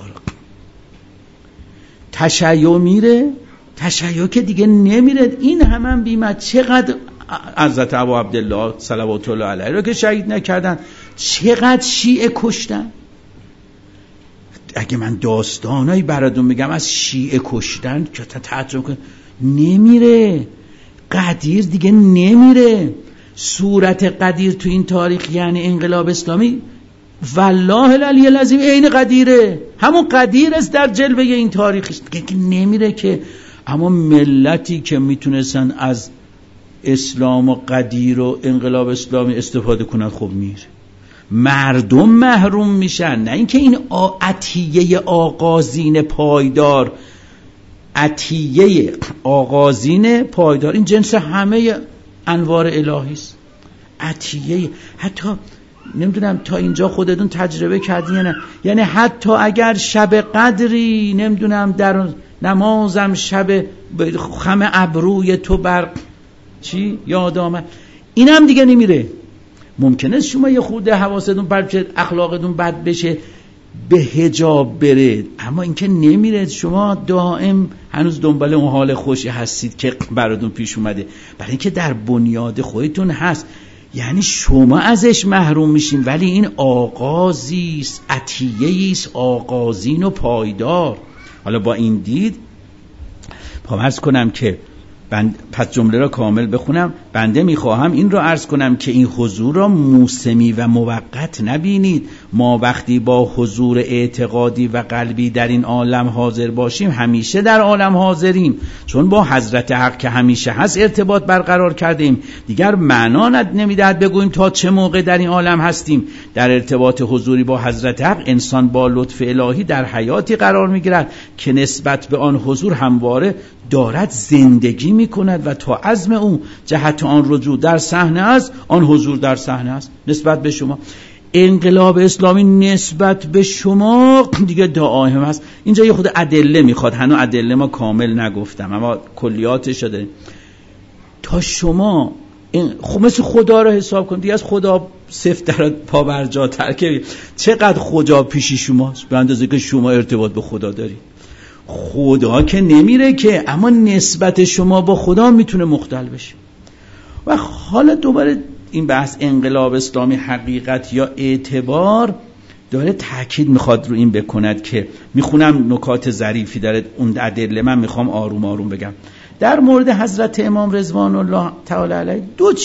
تشیع میره، تشیع که دیگه نمیره. این هم بیمت. چقدر حضرت ابو عبدالله صلوات الله علیه رو که شهید نکردن، چقدر شیعه کشتن. اگه من داستانایی براتون میگم از شیعه کشتن که تعجب کن، نمیره. قدیر دیگه نمیره. صورت قدیر تو این تاریخ یعنی انقلاب اسلامی، والله العلی العظیم عین قدیره، همون قدیر است در جلوه این تاریخ دیگه که نمیره که. اما ملتی که میتونستن از اسلام و قدیر و انقلاب اسلامی استفاده کنند، خب میره. مردم محروم میشن، نه اینکه این عطیه آغازین پایدار، عطیه آغازین پایدار این جنس همه انوار الهی است. عطیه، حتی نمیدونم تا اینجا خودتون تجربه کردین یا نه، یعنی حتی اگر شب قدری نمیدونم در نمازم شب خم ابروی تو بر چی یاد آمد، اینم دیگه نمیره. ممکنه شما یه خورده حواستون بد بشه، اخلاقتون بد بشه، به حجاب بره، اما اینکه نمیره. شما دائم هنوز دنبال اون حال خوشی هستید که براتون پیش اومده، برای اینکه در بنیاد خودتون هست. یعنی شما ازش محروم میشین، ولی این آغازیست، عطیه‌ایست، آغازین و پایدار. حالا با این دید عرض کنم که پس جمله را کامل بخونم. بنده میخواهم این را عرض کنم که این حضور را موسمی و موقت نبینید. ما وقتی با حضور اعتقادی و قلبی در این عالم حاضر باشیم، همیشه در عالم حاضریم، چون با حضرت حق که همیشه هست ارتباط برقرار کردیم. دیگر معنا نمیدهد بگوییم تا چه موقع در این عالم هستیم. در ارتباط حضوری با حضرت حق انسان با لطف الهی در حیاتی قرار میگیرد که نسبت به آن حضور همواره دارد زندگی میکند و تا عزم او جهت آن رجوع در صحنه است، آن حضور در صحنه است. نسبت به شما انقلاب اسلامی نسبت به شما دیگه دائم است. اینجا یه خود ادله میخواد، هنوز ادله ما کامل نگفتم اما کلیاتش داره. تا شما خب مثل خدا رو حساب کن دیگه، از خدا سفتر پا بر جا ترکه. چقدر خدا پیشی شماست به اندازه که شما ارتباط به خدا داری. خدا که نمیره که، اما نسبت شما با خدا میتونه مختل بشه. و حالا دوباره این بحث انقلاب اسلامی حقیقت یا اعتبار داره تاکید میخواد رو این بکند که میخونم نکات ظریفی داره اون ادله، من میخوام آروم آروم بگم. در مورد حضرت امام رضوان الله تعالی علیه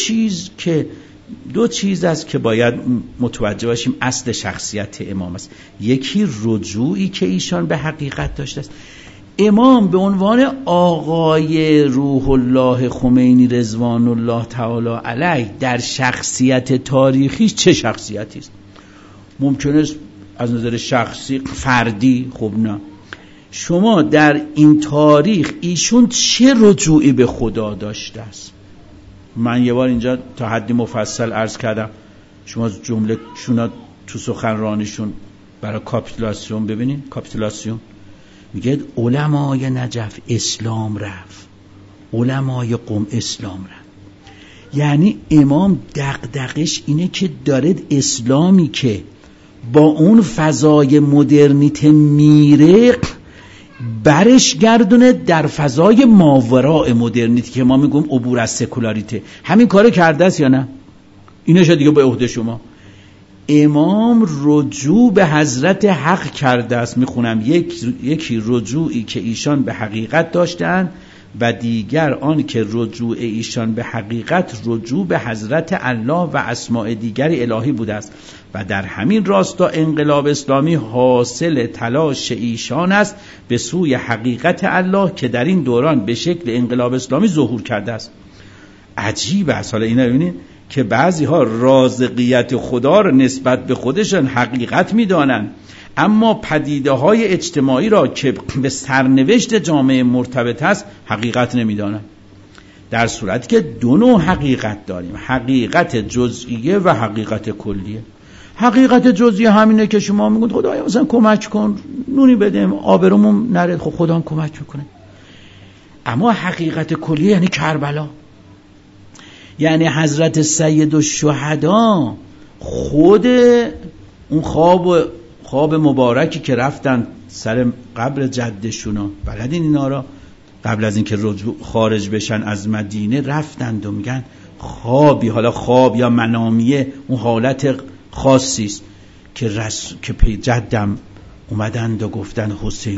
دو چیز است که باید متوجه باشیم اصل شخصیت امام است. یکی رجوعی که ایشان به حقیقت داشته است. امام به عنوان آقای روح الله خمینی رضوان الله تعالی علیه در شخصیت تاریخیش چه شخصیتی است؟ ممکنه است از نظر شخصی فردی، خب نه، شما در این تاریخ ایشون چه رجوعی به خدا داشته است؟ من یه بار اینجا تا حدی مفصل عرض کردم، شما جمله شونا تو سخنرانیشون برای کاپیتولاسیون ببینین. کاپیتولاسیون میگه علمای نجف اسلام رفت، علمای قم اسلام رفت. یعنی امام دغدغش اینه که داره اسلامی که با اون فضای مدرنیته میره برش گردونه در فضای ماوراء مدرنیته که ما میگیم عبور از سکولاریته. همین کارو کرده است یا نه؟ اینش دیگه به عهده شما. امام رجوع به حضرت حق کرده است. میخونم یکی رجوعی که ایشان به حقیقت داشتند و دیگر آن که رجوع ایشان به حقیقت رجوع به حضرت الله و اسماء دیگر الهی بوده است و در همین راستا انقلاب اسلامی حاصل تلاش ایشان است به سوی حقیقت الله که در این دوران به شکل انقلاب اسلامی ظهور کرده است. عجیب است. حالا اینا ببینید که بعضی ها رازقیت خدا را نسبت به خودشان حقیقت می‌دانند، اما پدیده های اجتماعی را که به سرنوشت جامعه مرتبط است حقیقت نمی‌دانند. در صورتی که دو نوع حقیقت داریم، حقیقت جزئیه و حقیقت کلیه. حقیقت جزئیه همینه که شما میگید خدایا مثلا کمک کن، نونی بده، آبرومون نره، خب خدا هم کمک میکنه. اما حقیقت کلیه یعنی کربلا، یعنی حضرت سید الشهدا خود اون خواب مبارکی که رفتن سر قبر جدشونا، بلدین اینا را قبل از اینکه رجوع خارج بشن از مدینه رفتند و میگن خوابی، حالا خواب یا منامیه، اون حالت خاصی است که جدم اومدند و گفتن حسین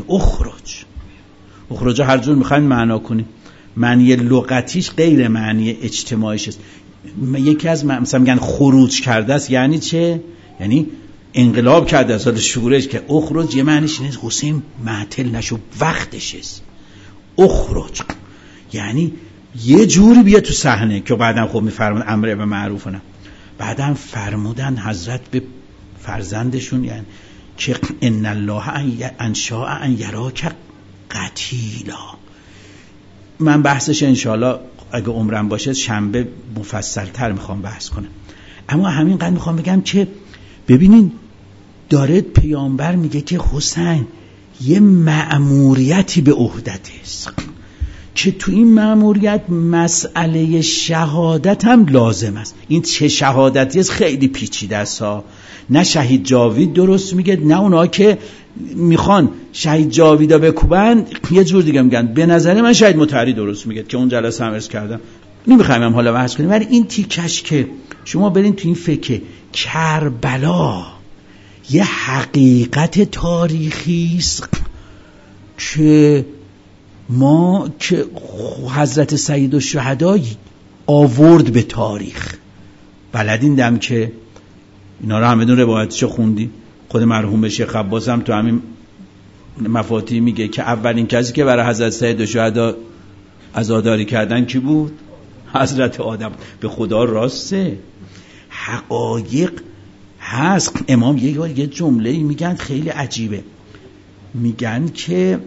اخرج هر جور میخواین معنا کنید. معنی لغتیش غیر معنی اجتماعیش است. یکی از مثلا میگن خروج کرده است، یعنی چه؟ یعنی انقلاب کرده است. حالا شورش که اخرج یه معنیش اینه حسین معطل نشو، وقتش است. اخرج یعنی یه جوری بیا تو صحنه که بعدم خب میفرمون امر به معروف نه. بعدم فرمودن حضرت به فرزندشون یعنی که ان الله ان شاء ان یراک قتیلا. من بحثش انشاءالله اگه عمرم باشه شنبه مفصل‌تر میخوام بحث کنم، اما همینقدر میخوام بگم که ببینین داره پیامبر میگه که حسین یه مأموریتی به عهدت است که تو این مأموریت مسئله شهادت هم لازم است. این چه شهادتی است خیلی پیچیده است ها. نه شهید جاوید درست میگه، نه اونا که میخوان شهید جاویدا بکوبن یه جور دیگه میگن. به نظر من شهید مطهری درست میگه که اون جلسه هم عرض کردم، نمیخوایم هم حالا بحث کنیم. ولی این تیکش که شما برین تو این فکر کربلا یه حقیقت تاریخی است که ما که حضرت سید الشهدا آورد به تاریخ. بلدین دم که اینا رو همه دون روایتشو خوندی. خود مرحوم شیخ عباس هم تو همین مفاتیح میگه که اولین کسی که برای حضرت سید الشهدا عزاداری کردن کی بود؟ حضرت آدم. به خدا راسته، حقایق هست. امام یه جمله میگن خیلی عجیبه، میگن که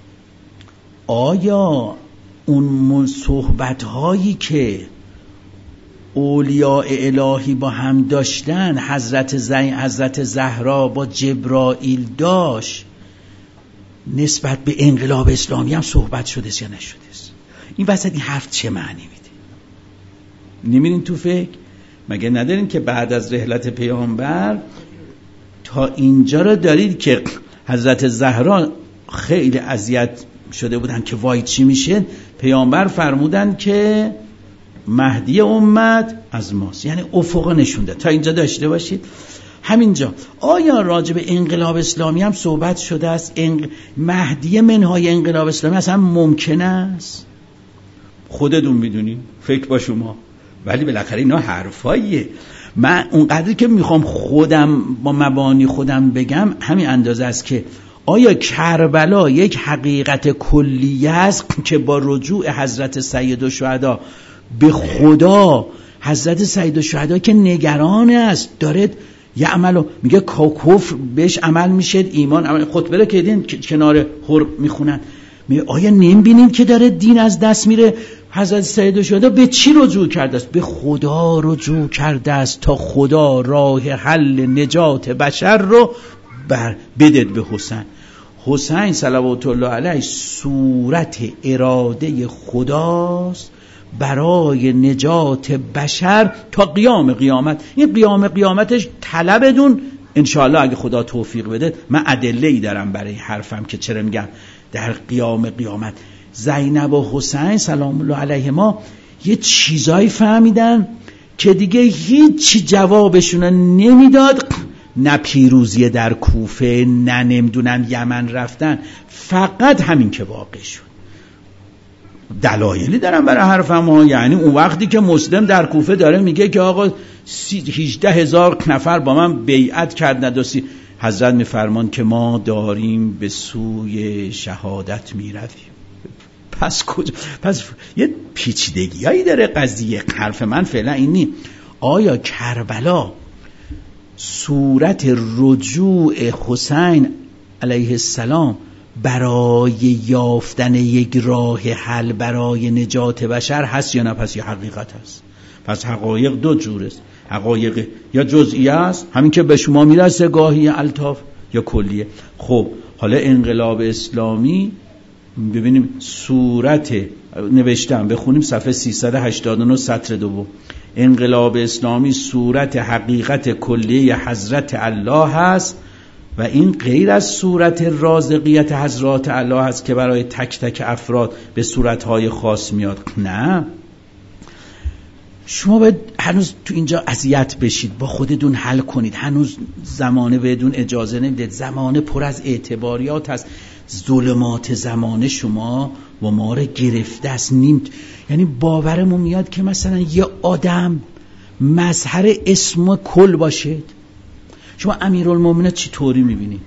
آیا اون صحبت هایی که اولیاء الهی با هم داشتن حضرت زهرا با جبرائیل داشت نسبت به انقلاب اسلامی هم صحبت شده یا نشده است؟ این وسط این حرف چه معنی میده؟ نمیرین تو فکر؟ مگه ندارین که بعد از رحلت پیامبر تا اینجا رو دارید که حضرت زهرا خیلی اذیت شده بودن که وای چی میشه، پیامبر فرمودن که مهدی امت از ماست، یعنی افق نشونده. تا اینجا داشته باشید. همینجا آیا راجع به انقلاب اسلامی هم صحبت شده است؟ مهدی منهای انقلاب اسلامی اصلا ممکن است؟ خودتون میدونین، فکر با شما. ولی بالاخره اینا حرفاییه. من اونقدری که میخوام خودم با مبانی خودم بگم همین اندازه است که آیا کربلا یک حقیقت کلی است که با رجوع حضرت سید الشهدا به خدا، حضرت سید الشهدا که نگران است داره یه عملو میگه کفر بهش عمل میشه، ایمان خطبه رو که دیدین کنار حرب میخونن، میگه آیا نمیبینین که داره دین از دست میره؟ حضرت سید الشهدا به چی رجوع کرده است؟ به خدا رجوع کرده است تا خدا راه حل نجات بشر رو بدد به حسین. حسین صلوات الله علیه صورت اراده خداست برای نجات بشر تا قیام قیامت. این قیام قیامتش طلبدون انشاءالله اگه خدا توفیق بده. من ادله‌ای دارم برای حرفم که چرا میگم در قیام قیامت. زینب و حسین سلام الله علیهما یه چیزایی فهمیدن که دیگه هیچ جوابشون نمیداد، نه پیروزی در کوفه، نه نمیدونم یمن رفتن، فقط همین که واقع شد. دلایلی دارم برای حرفم ها. یعنی اون وقتی که مسلم در کوفه داره میگه که آقا 18,000 نفر با من بیعت کردند، حضرت میفرمان که ما داریم به سوی شهادت میرویم. پس کجا؟ پس یه پیچیدگیایی داره قضیه. حرف من فعلا اینی آیا کربلا صورت رجوع حسین علیه السلام برای یافتن یک راه حل برای نجات بشر هست یا نه؟ پس یه حقیقت هست. پس حقایق دو جور است. حقایق یا جزئیه است، همین که به شما میرسه گاهی الطاف، یا کلیه. خب حالا انقلاب اسلامی ببینیم صورت نوشتم، بخونیم صفحه 389 سطر دوم. انقلاب اسلامی صورت حقیقت کلیه حضرت الله هست و این غیر از صورت رازقیت حضرات الله هست که برای تک تک افراد به صورتهای خاص میاد. نه، شما باید هنوز تو اینجا اذیت بشید، با خودتون حل کنید. هنوز زمانه بدون اجازه نمیدید. زمانه پر از اعتباریات هست. ظلمات زمانه شما و ما رو گرفته است. یعنی باورمون میاد که مثلا یه آدم مظهر اسم کل باشید. شما امیرالمومنین چی طوری میبینید؟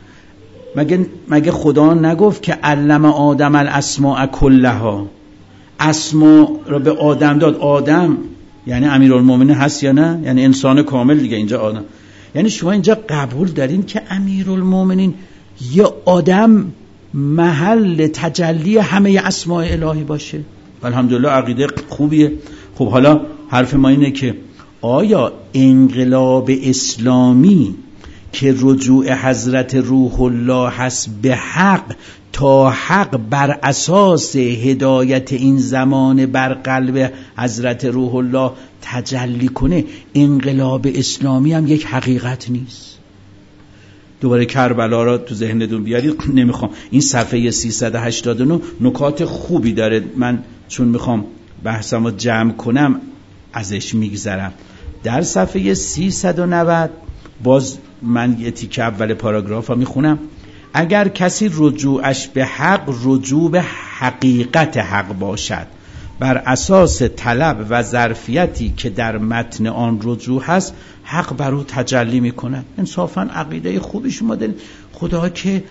مگه خدا نگفت که علم آدم الاسماء کلها؟ اسما را به آدم داد. آدم یعنی امیرالمومنین هست یا نه؟ یعنی انسان کامل دیگه اینجا آدم. یعنی شما اینجا قبول دارین که امیرالمومنین یه آدم محل تجلی همه اسماء الهی باشه؟ الحمدلله عقیده خوبیه. خب حالا حرف ما اینه که آیا انقلاب اسلامی که رجوع حضرت روح الله هست به حق تا حق بر اساس هدایت این زمان بر قلب حضرت روح الله تجلی کنه، انقلاب اسلامی هم یک حقیقت نیست؟ دوباره کربلا را تو ذهنتون بیارید. نمیخوام این صفحه 389 نکات خوبی داره، من چون میخوام بحثمو جمع کنم ازش میگذرم. در صفحه 390 باز من یه تیکه اول پاراگراف ها میخونم. اگر کسی رجوعش به حق رجوع به حقیقت حق باشد، بر اساس طلب و ظرفیتی که در متن آن رجوع هست، حق بر او تجلی میکنه. انصافا عقیده خوبی شما دارید. خدا که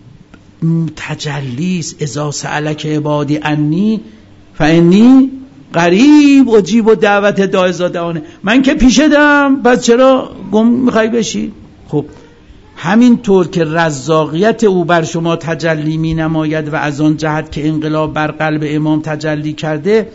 تجلیست. اذا سألک عبادی انی فانی قریب اجیب دعوت داعی اذا دعانه. من که پیشتم، پس چرا گم میخوای بشی؟ خب همین طور که رزاقیت او بر شما تجلی می نماید و از آن جهت که انقلاب بر قلب امام تجلی کرده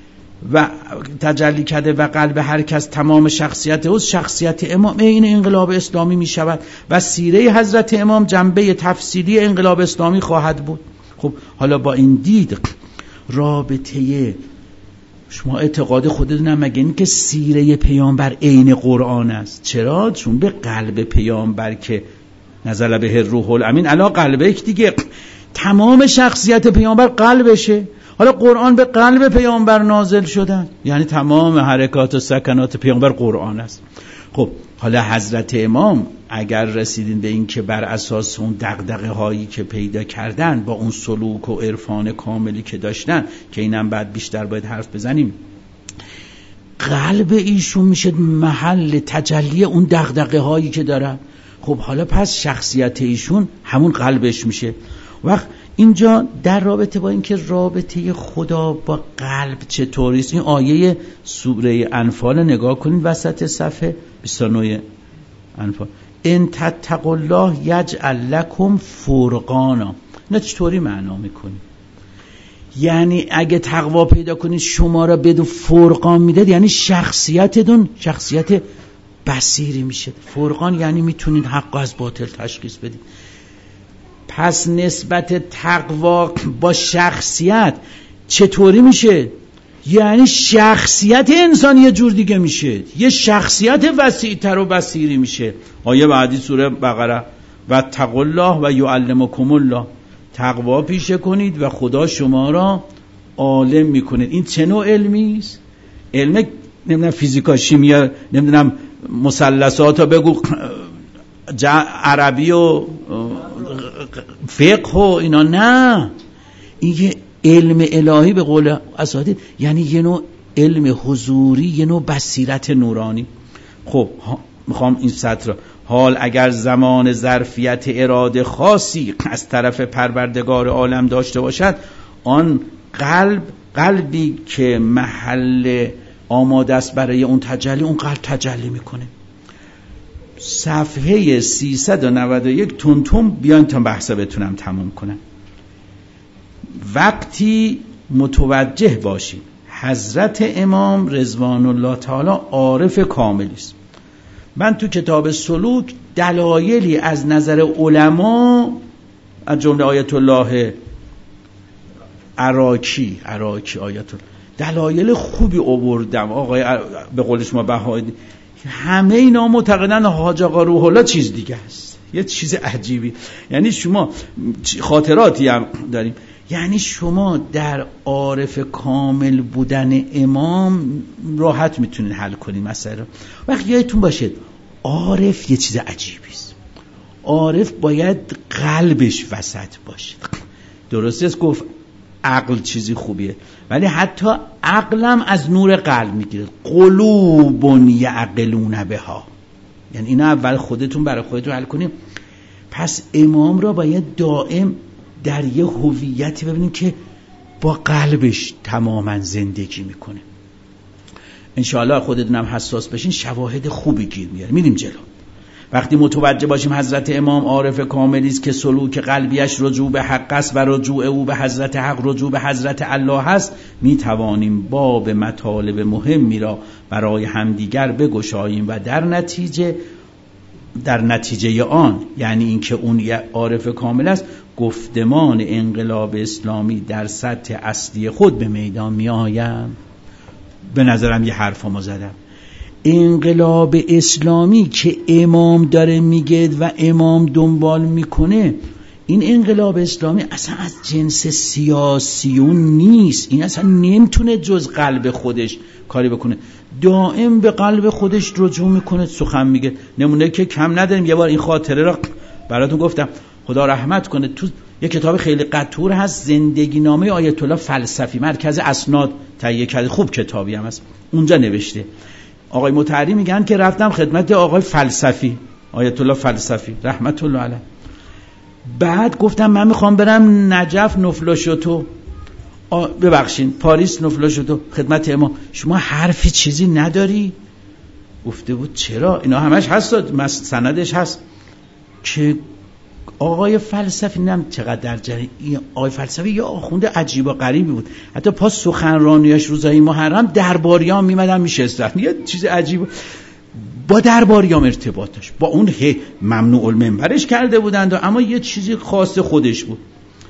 و قلب هر کس تمام شخصیت اوست، شخصیت امام این انقلاب اسلامی می شود و سیره حضرت امام جنبه تفصیلی انقلاب اسلامی خواهد بود. خب حالا با این دید رابطه شما اعتقاد خودتون مگه این که سیره پیامبر عین قرآن است؟ چرا؟ چون به قلب پیامبر که نزل به روح الامین علی قلبک دیگه، تمام شخصیت پیامبر قلبشه. حالا قرآن به قلب پیامبر نازل شدن، یعنی تمام حرکات و سکنات پیامبر قرآن است. خب حالا حضرت امام اگر رسیدین به این که بر اساس اون دغدغه هایی که پیدا کردن با اون سلوک و عرفان کاملی که داشتن، که اینم بعد بیشتر باید حرف بزنیم، قلب ایشون میشه محل تجلی اون دغدغه هایی که دارن. خب حالا پس شخصیت ایشون همون قلبش میشه. وقت اینجا در رابطه با این که رابطه خدا با قلب چطوریست، این آیه سوره انفال نگاه کنید وسط صفحه 29 انفال. ان تتقوا الله یجعل لکم فرقانا. اینا چطوری معنا میکنی؟ یعنی اگه تقوا پیدا کنید شما را بدون فرقان میداد، یعنی شخصیتتون شخصیت بصیری میشه. فرقان یعنی میتونید حق از باطل تشخیص بدید. پس نسبت تقوا با شخصیت چطوری میشه؟ یعنی شخصیت انسان یه جور دیگه میشه، یه شخصیت وسیع‌تر و بصیری میشه. آیه بعدی سوره بقره و تقوا الله و یعلمکم الله. تقوا پیشه کنید و خدا شما را عالم میکنه. این چه نوع علمی است؟ علم نمیدونم فیزیکا، شیمیا، نمیدونم مثلثات ها بگو، عربی و فقه و اینا، نه. این یه علم الهی به قول اساتید، یعنی یه نوع علم حضوری، یه نوع بصیرت نورانی. خب میخوام این سطر حال اگر زمان ظرفیت اراده خاصی از طرف پروردگار عالم داشته باشد، آن قلبی که محل آماده است برای اون تجلی، اون قلب تجلی میکنه. صفحه 391 تون بیاین تا بحثا بتونم تموم کنم. وقتی متوجه باشید حضرت امام رضوان الله تعالی عارف کاملی است. من تو کتاب سلوک دلایلی از نظر علما، از جمله آیت الله عراقی آیت الله، دلایل خوبی آوردم. آقای به قول شما بهایی، همه اینا معتقدن حاج آقا روح الله چیز دیگه است، یه چیز عجیبی. یعنی شما خاطراتی هم داریم، یعنی شما در عارف کامل بودن امام راحت میتونید حل کنید مسئله رو. وقتی یادتون باشه عارف یه چیز عجیبی است. عارف باید قلبش وسط باشه. درسته است گفت عقل چیزی خوبیه، ولی حتی عقلم از نور قلب میگیره. قلوب یعقلون بها. یعنی اینا اول خودتون برای خودتون حل کنیم. پس امام را باید دائم در یه هویتی ببینیم که با قلبش تماما زندگی میکنه. انشاءالله خودتونم حساس بشین، شواهد خوبی گیر میاره. میریم جلو. وقتی متوجه باشیم حضرت امام عارف کاملی است که سلوک قلبیش رجوع به حق است و رجوع او به حضرت حق رجوع به حضرت الله است، می توانیم باب مطالب مهمی را برای همدیگر بگشاییم و در نتیجه آن، یعنی اینکه اون عارف کامل است، گفتمان انقلاب اسلامی در سطح اصلی خود به میدان می آیم. به نظرم یه حرفامو زدم. انقلاب اسلامی که امام داره میگه و امام دنبال میکنه، این انقلاب اسلامی اصلا از جنس سیاسیون نیست. این اصلا نمیتونه جز قلب خودش کاری بکنه، دائم به قلب خودش رجوع میکنه، سخن میگه. نمونه که کم نداریم. یه بار این خاطره را براتون گفتم، خدا رحمت کنه. تو یه کتاب خیلی قطور هست، زندگی نامه آیت الله فلسفی، مرکز اسناد تهیه کرده، خوب کتابی هم هست. اونجا نوشته آقای مطهری میگن که رفتم خدمت آقای فلسفی، آیت الله فلسفی رحمت الله علیه. بعد گفتم من میخوام برم نجف نفلوشتو، ببخشین پاریس نفلوشتو، خدمت امام. شما حرفی چیزی نداری؟ گفته بود چرا؟ اینا همش هست، سندش هست که آقای فلسفی نم چقدر در جریان. آقای فلسفی یه آخونده عجیب و غریبی بود. حتی پاس سخنرانیاش روزهای محرم درباریان میمدن میشستن، یه چیز عجیب. با درباریان ارتباطش با اون ممنوع المنبرش کرده بودند، اما یه چیزی خاص خودش بود.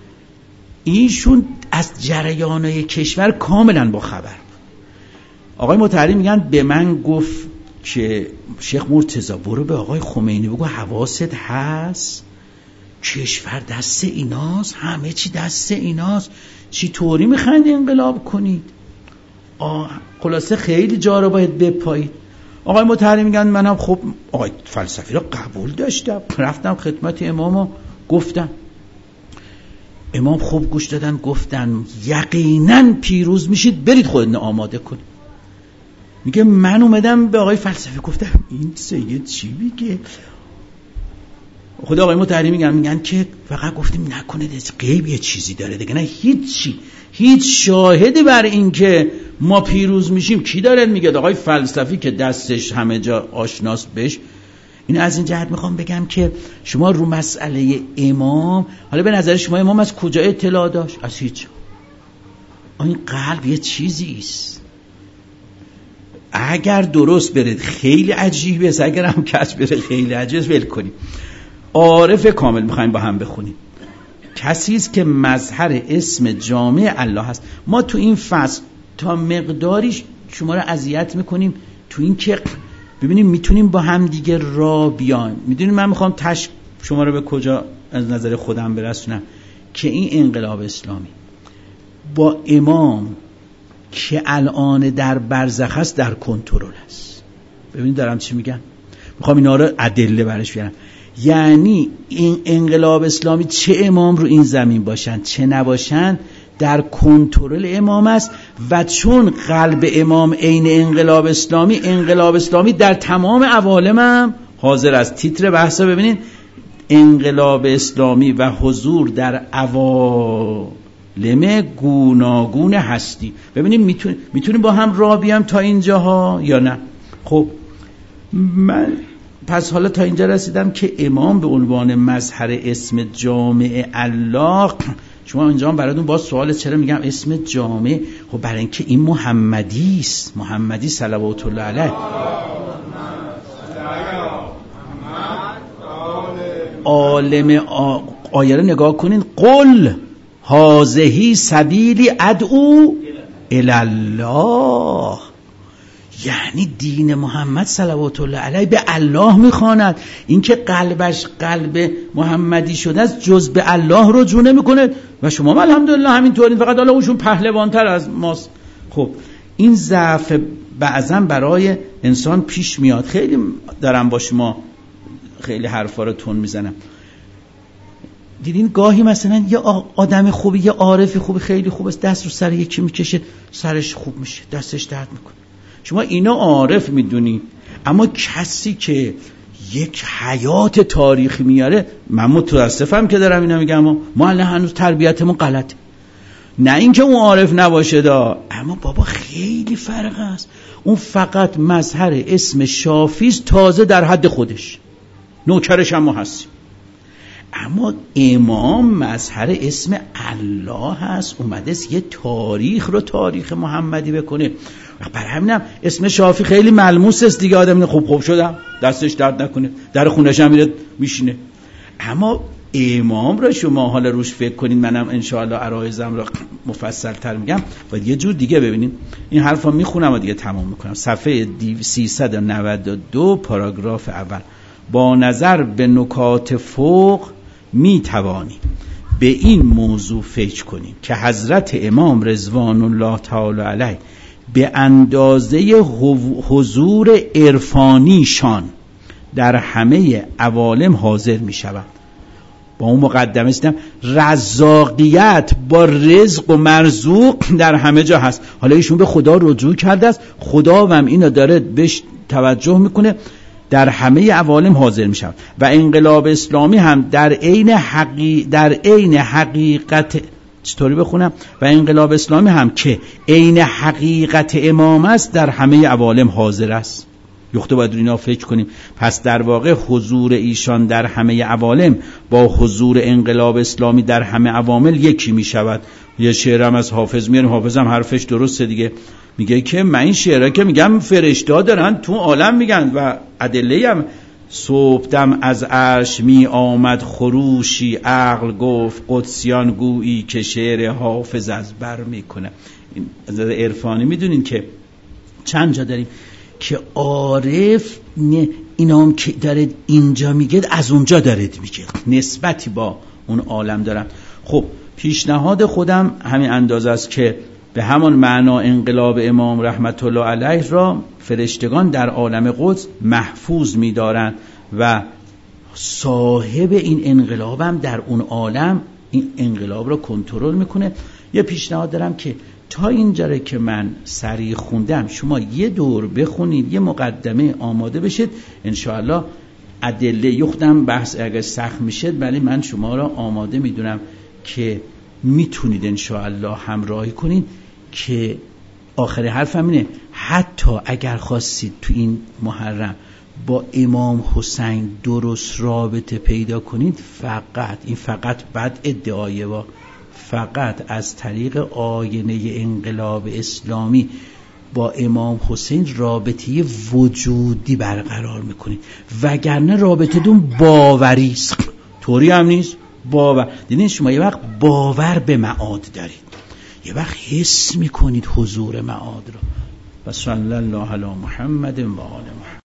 ایشون از جریانهای کشور کاملا با خبر بود. آقای مطهری میگن به من گفت که شیخ مرتضی برو به آقای خمینی بگو حواست هست، کشور دست ایناست، همه چی دست ایناست، چی طوری میخواید انقلاب کنید؟ خلاصه خیلی جا رو باید بپایید. آقای مطهری میگن منم خب آقای فلسفی رو قبول داشتم، رفتم خدمت امام و گفتم. امام خوب گوش دادن، گفتن یقینا پیروز میشید، برید خودتون آماده کنید. میگه من اومدم به آقای فلسفی گفتم این سید چی میگه؟ خدا آقای مطهری میگن که فقط گفتیم نکنه غیب یه چیزی داره دیگه، نه هیچی، هیچ شاهدی بر این که ما پیروز میشیم کی داره میگه؟ آقای فلسفی که دستش همه جا آشناست بهش. این از این جهت میخوام بگم که شما رو مسئله امام، حالا به نظر شما امام از کجا اطلاع داشت؟ از هیچ. این قلب یه چیزی است، اگر درست برید خیلی عجیبه است، اگر هم کج بره خیلی عجیبه، ول کنیم. عارف کامل میخوایم با هم بخونیم. کسی است که مظهر اسم جامع الله هست. ما تو این فصل تا مقداریش شما رو اذیت میکنیم تو این که ببینیم میتونیم با هم دیگه را بیایم. میدونیم من میخوام شما رو به کجا از نظر خودم برسونم که این انقلاب اسلامی با امام که الان در برزخ است در کنترل است. ببینید دارم چی میگم، میخوام اینا رو ادله برش بیارم. یعنی این انقلاب اسلامی چه امام رو این زمین باشن چه نباشن در کنترل امام است، و چون قلب امام عین انقلاب اسلامی در تمام عوالم هم حاضر است. تیتر بحث رو ببینید، انقلاب اسلامی و حضور در عوالم گوناگون هستی. ببینید میتونیم با هم راه بیام تا اینجاها یا نه؟ خب من پس حالا تا اینجا رسیدم که امام به عنوان مظهر اسم جامع الله. شما اینجا هم براتون باز سوال چرا میگم اسم جامع؟ خب برای اینکه این محمدی است، محمدی صلوات الله علیه. عالم آیه رو نگاه کنین، قل هذه سبیلی ادعو الی الله، یعنی دین محمد صلوات الله علیه به الله میخواند. این که قلبش قلب محمدی شده است جز به الله رجوع نمیکنه، و شما الحمدلله همینطورین، فقط حالا اونشون پهلوانتر از ماست. خب این ضعف بعضا برای انسان پیش میاد. خیلی دارم با شما خیلی حرفا رو تون میزنم. دیدین گاهی مثلا یه آدم خوبی، یه عارفی خوبی، خیلی خوب است، دست رو سر یکی میکشه سرش خوب میشه، دستش درد میکنه. شما اینا عارف میدونید، اما کسی که یک حیات تاریخی میاره، من متاسفم که دارم اینا میگم، ما الان هنوز تربیتمون غلطه. نه اینکه اون عارف نباشه اما بابا خیلی فرق است. اون فقط مظهر اسم شافی تازه در حد خودش، نوکرش هم ما هستیم. اما امام مظهر اسم الله هست، اومده است یه تاریخ رو تاریخ محمدی بکنه. برای همینم اسم شافی خیلی ملموس است دیگه. آدم خوب شدم دستش درد نکنه، در خونش هم میره میشینه. اما امام را شما حالا روش فکر کنین، منم انشاءالله عرایزم را مفصل تر میگم و یه جور دیگه ببینین. این حرفا میخونم و دیگه تمام میکنم. صفحه 392 پاراگراف اول. با نظر به نکات فوق میتوانیم به این موضوع فکر کنیم که حضرت امام رضوان الله تعالی علیه به اندازه حضور عرفانیشان در همه عوالم حاضر می شود. با اون مقدمه استم رزاقیت با رزق و مرزوق در همه جا هست. حالا ایشون به خدا رجوع کرده است، خدا هم اینو داره بهش توجه میکنه، در همه عوالم حاضر می شود. و انقلاب اسلامی هم در عین حقیقت چطوری بخونم؟ و انقلاب اسلامی هم که عین حقیقت امام است در همه عوالم حاضر است. یخته باید اینا فکر کنیم. پس در واقع حضور ایشان در همه عوالم با حضور انقلاب اسلامی در همه عوامل یکی می شود. یه شعرم از حافظ میاریم، حافظ هم حرفش درسته دیگه، میگه که من این شعرها که میگم فرشته دارن تو عالم میگن و ادله هم. صبحدم از عرش می آمد خروشی، عقل گفت قدسیان گویی که شعر حافظ از بر میکنه. این از عرفانی میدونین که چند جا داریم که عارف اینا هم که داره اینجا میگه از اونجا داره میگه، نسبتی با اون عالم دارم. خب پیشنهاد خودم همین اندازه است که به همان معنا انقلاب امام رحمت الله علیه را فرشتگان در عالم قدس محفوظ می‌دارند و صاحب این انقلاب هم در اون عالم این انقلاب را کنترل میکنه. یه پیشنهاد دارم که تا اینجا که من سریع خوندم شما یه دور بخونید، یه مقدمه آماده بشید، انشاءالله ادله یختم بحث اگر سخت میشه ولی من شما را آماده میدونم که میتونید انشاءالله همراهی کنید. که آخر حرفم اینه حتی اگر خواستید تو این محرم با امام حسین درست رابطه پیدا کنید، فقط بعد ادعای با فقط از طریق آینه انقلاب اسلامی با امام حسین رابطه وجودی برقرار میکنید، وگرنه رابطه دون باوری است. طوری هم نیست باور. دیدین شما یه وقت باور به معاد دارید، یه وقت حس میکنید حضور معاد را. و صلی الله علی محمد و آل محمد.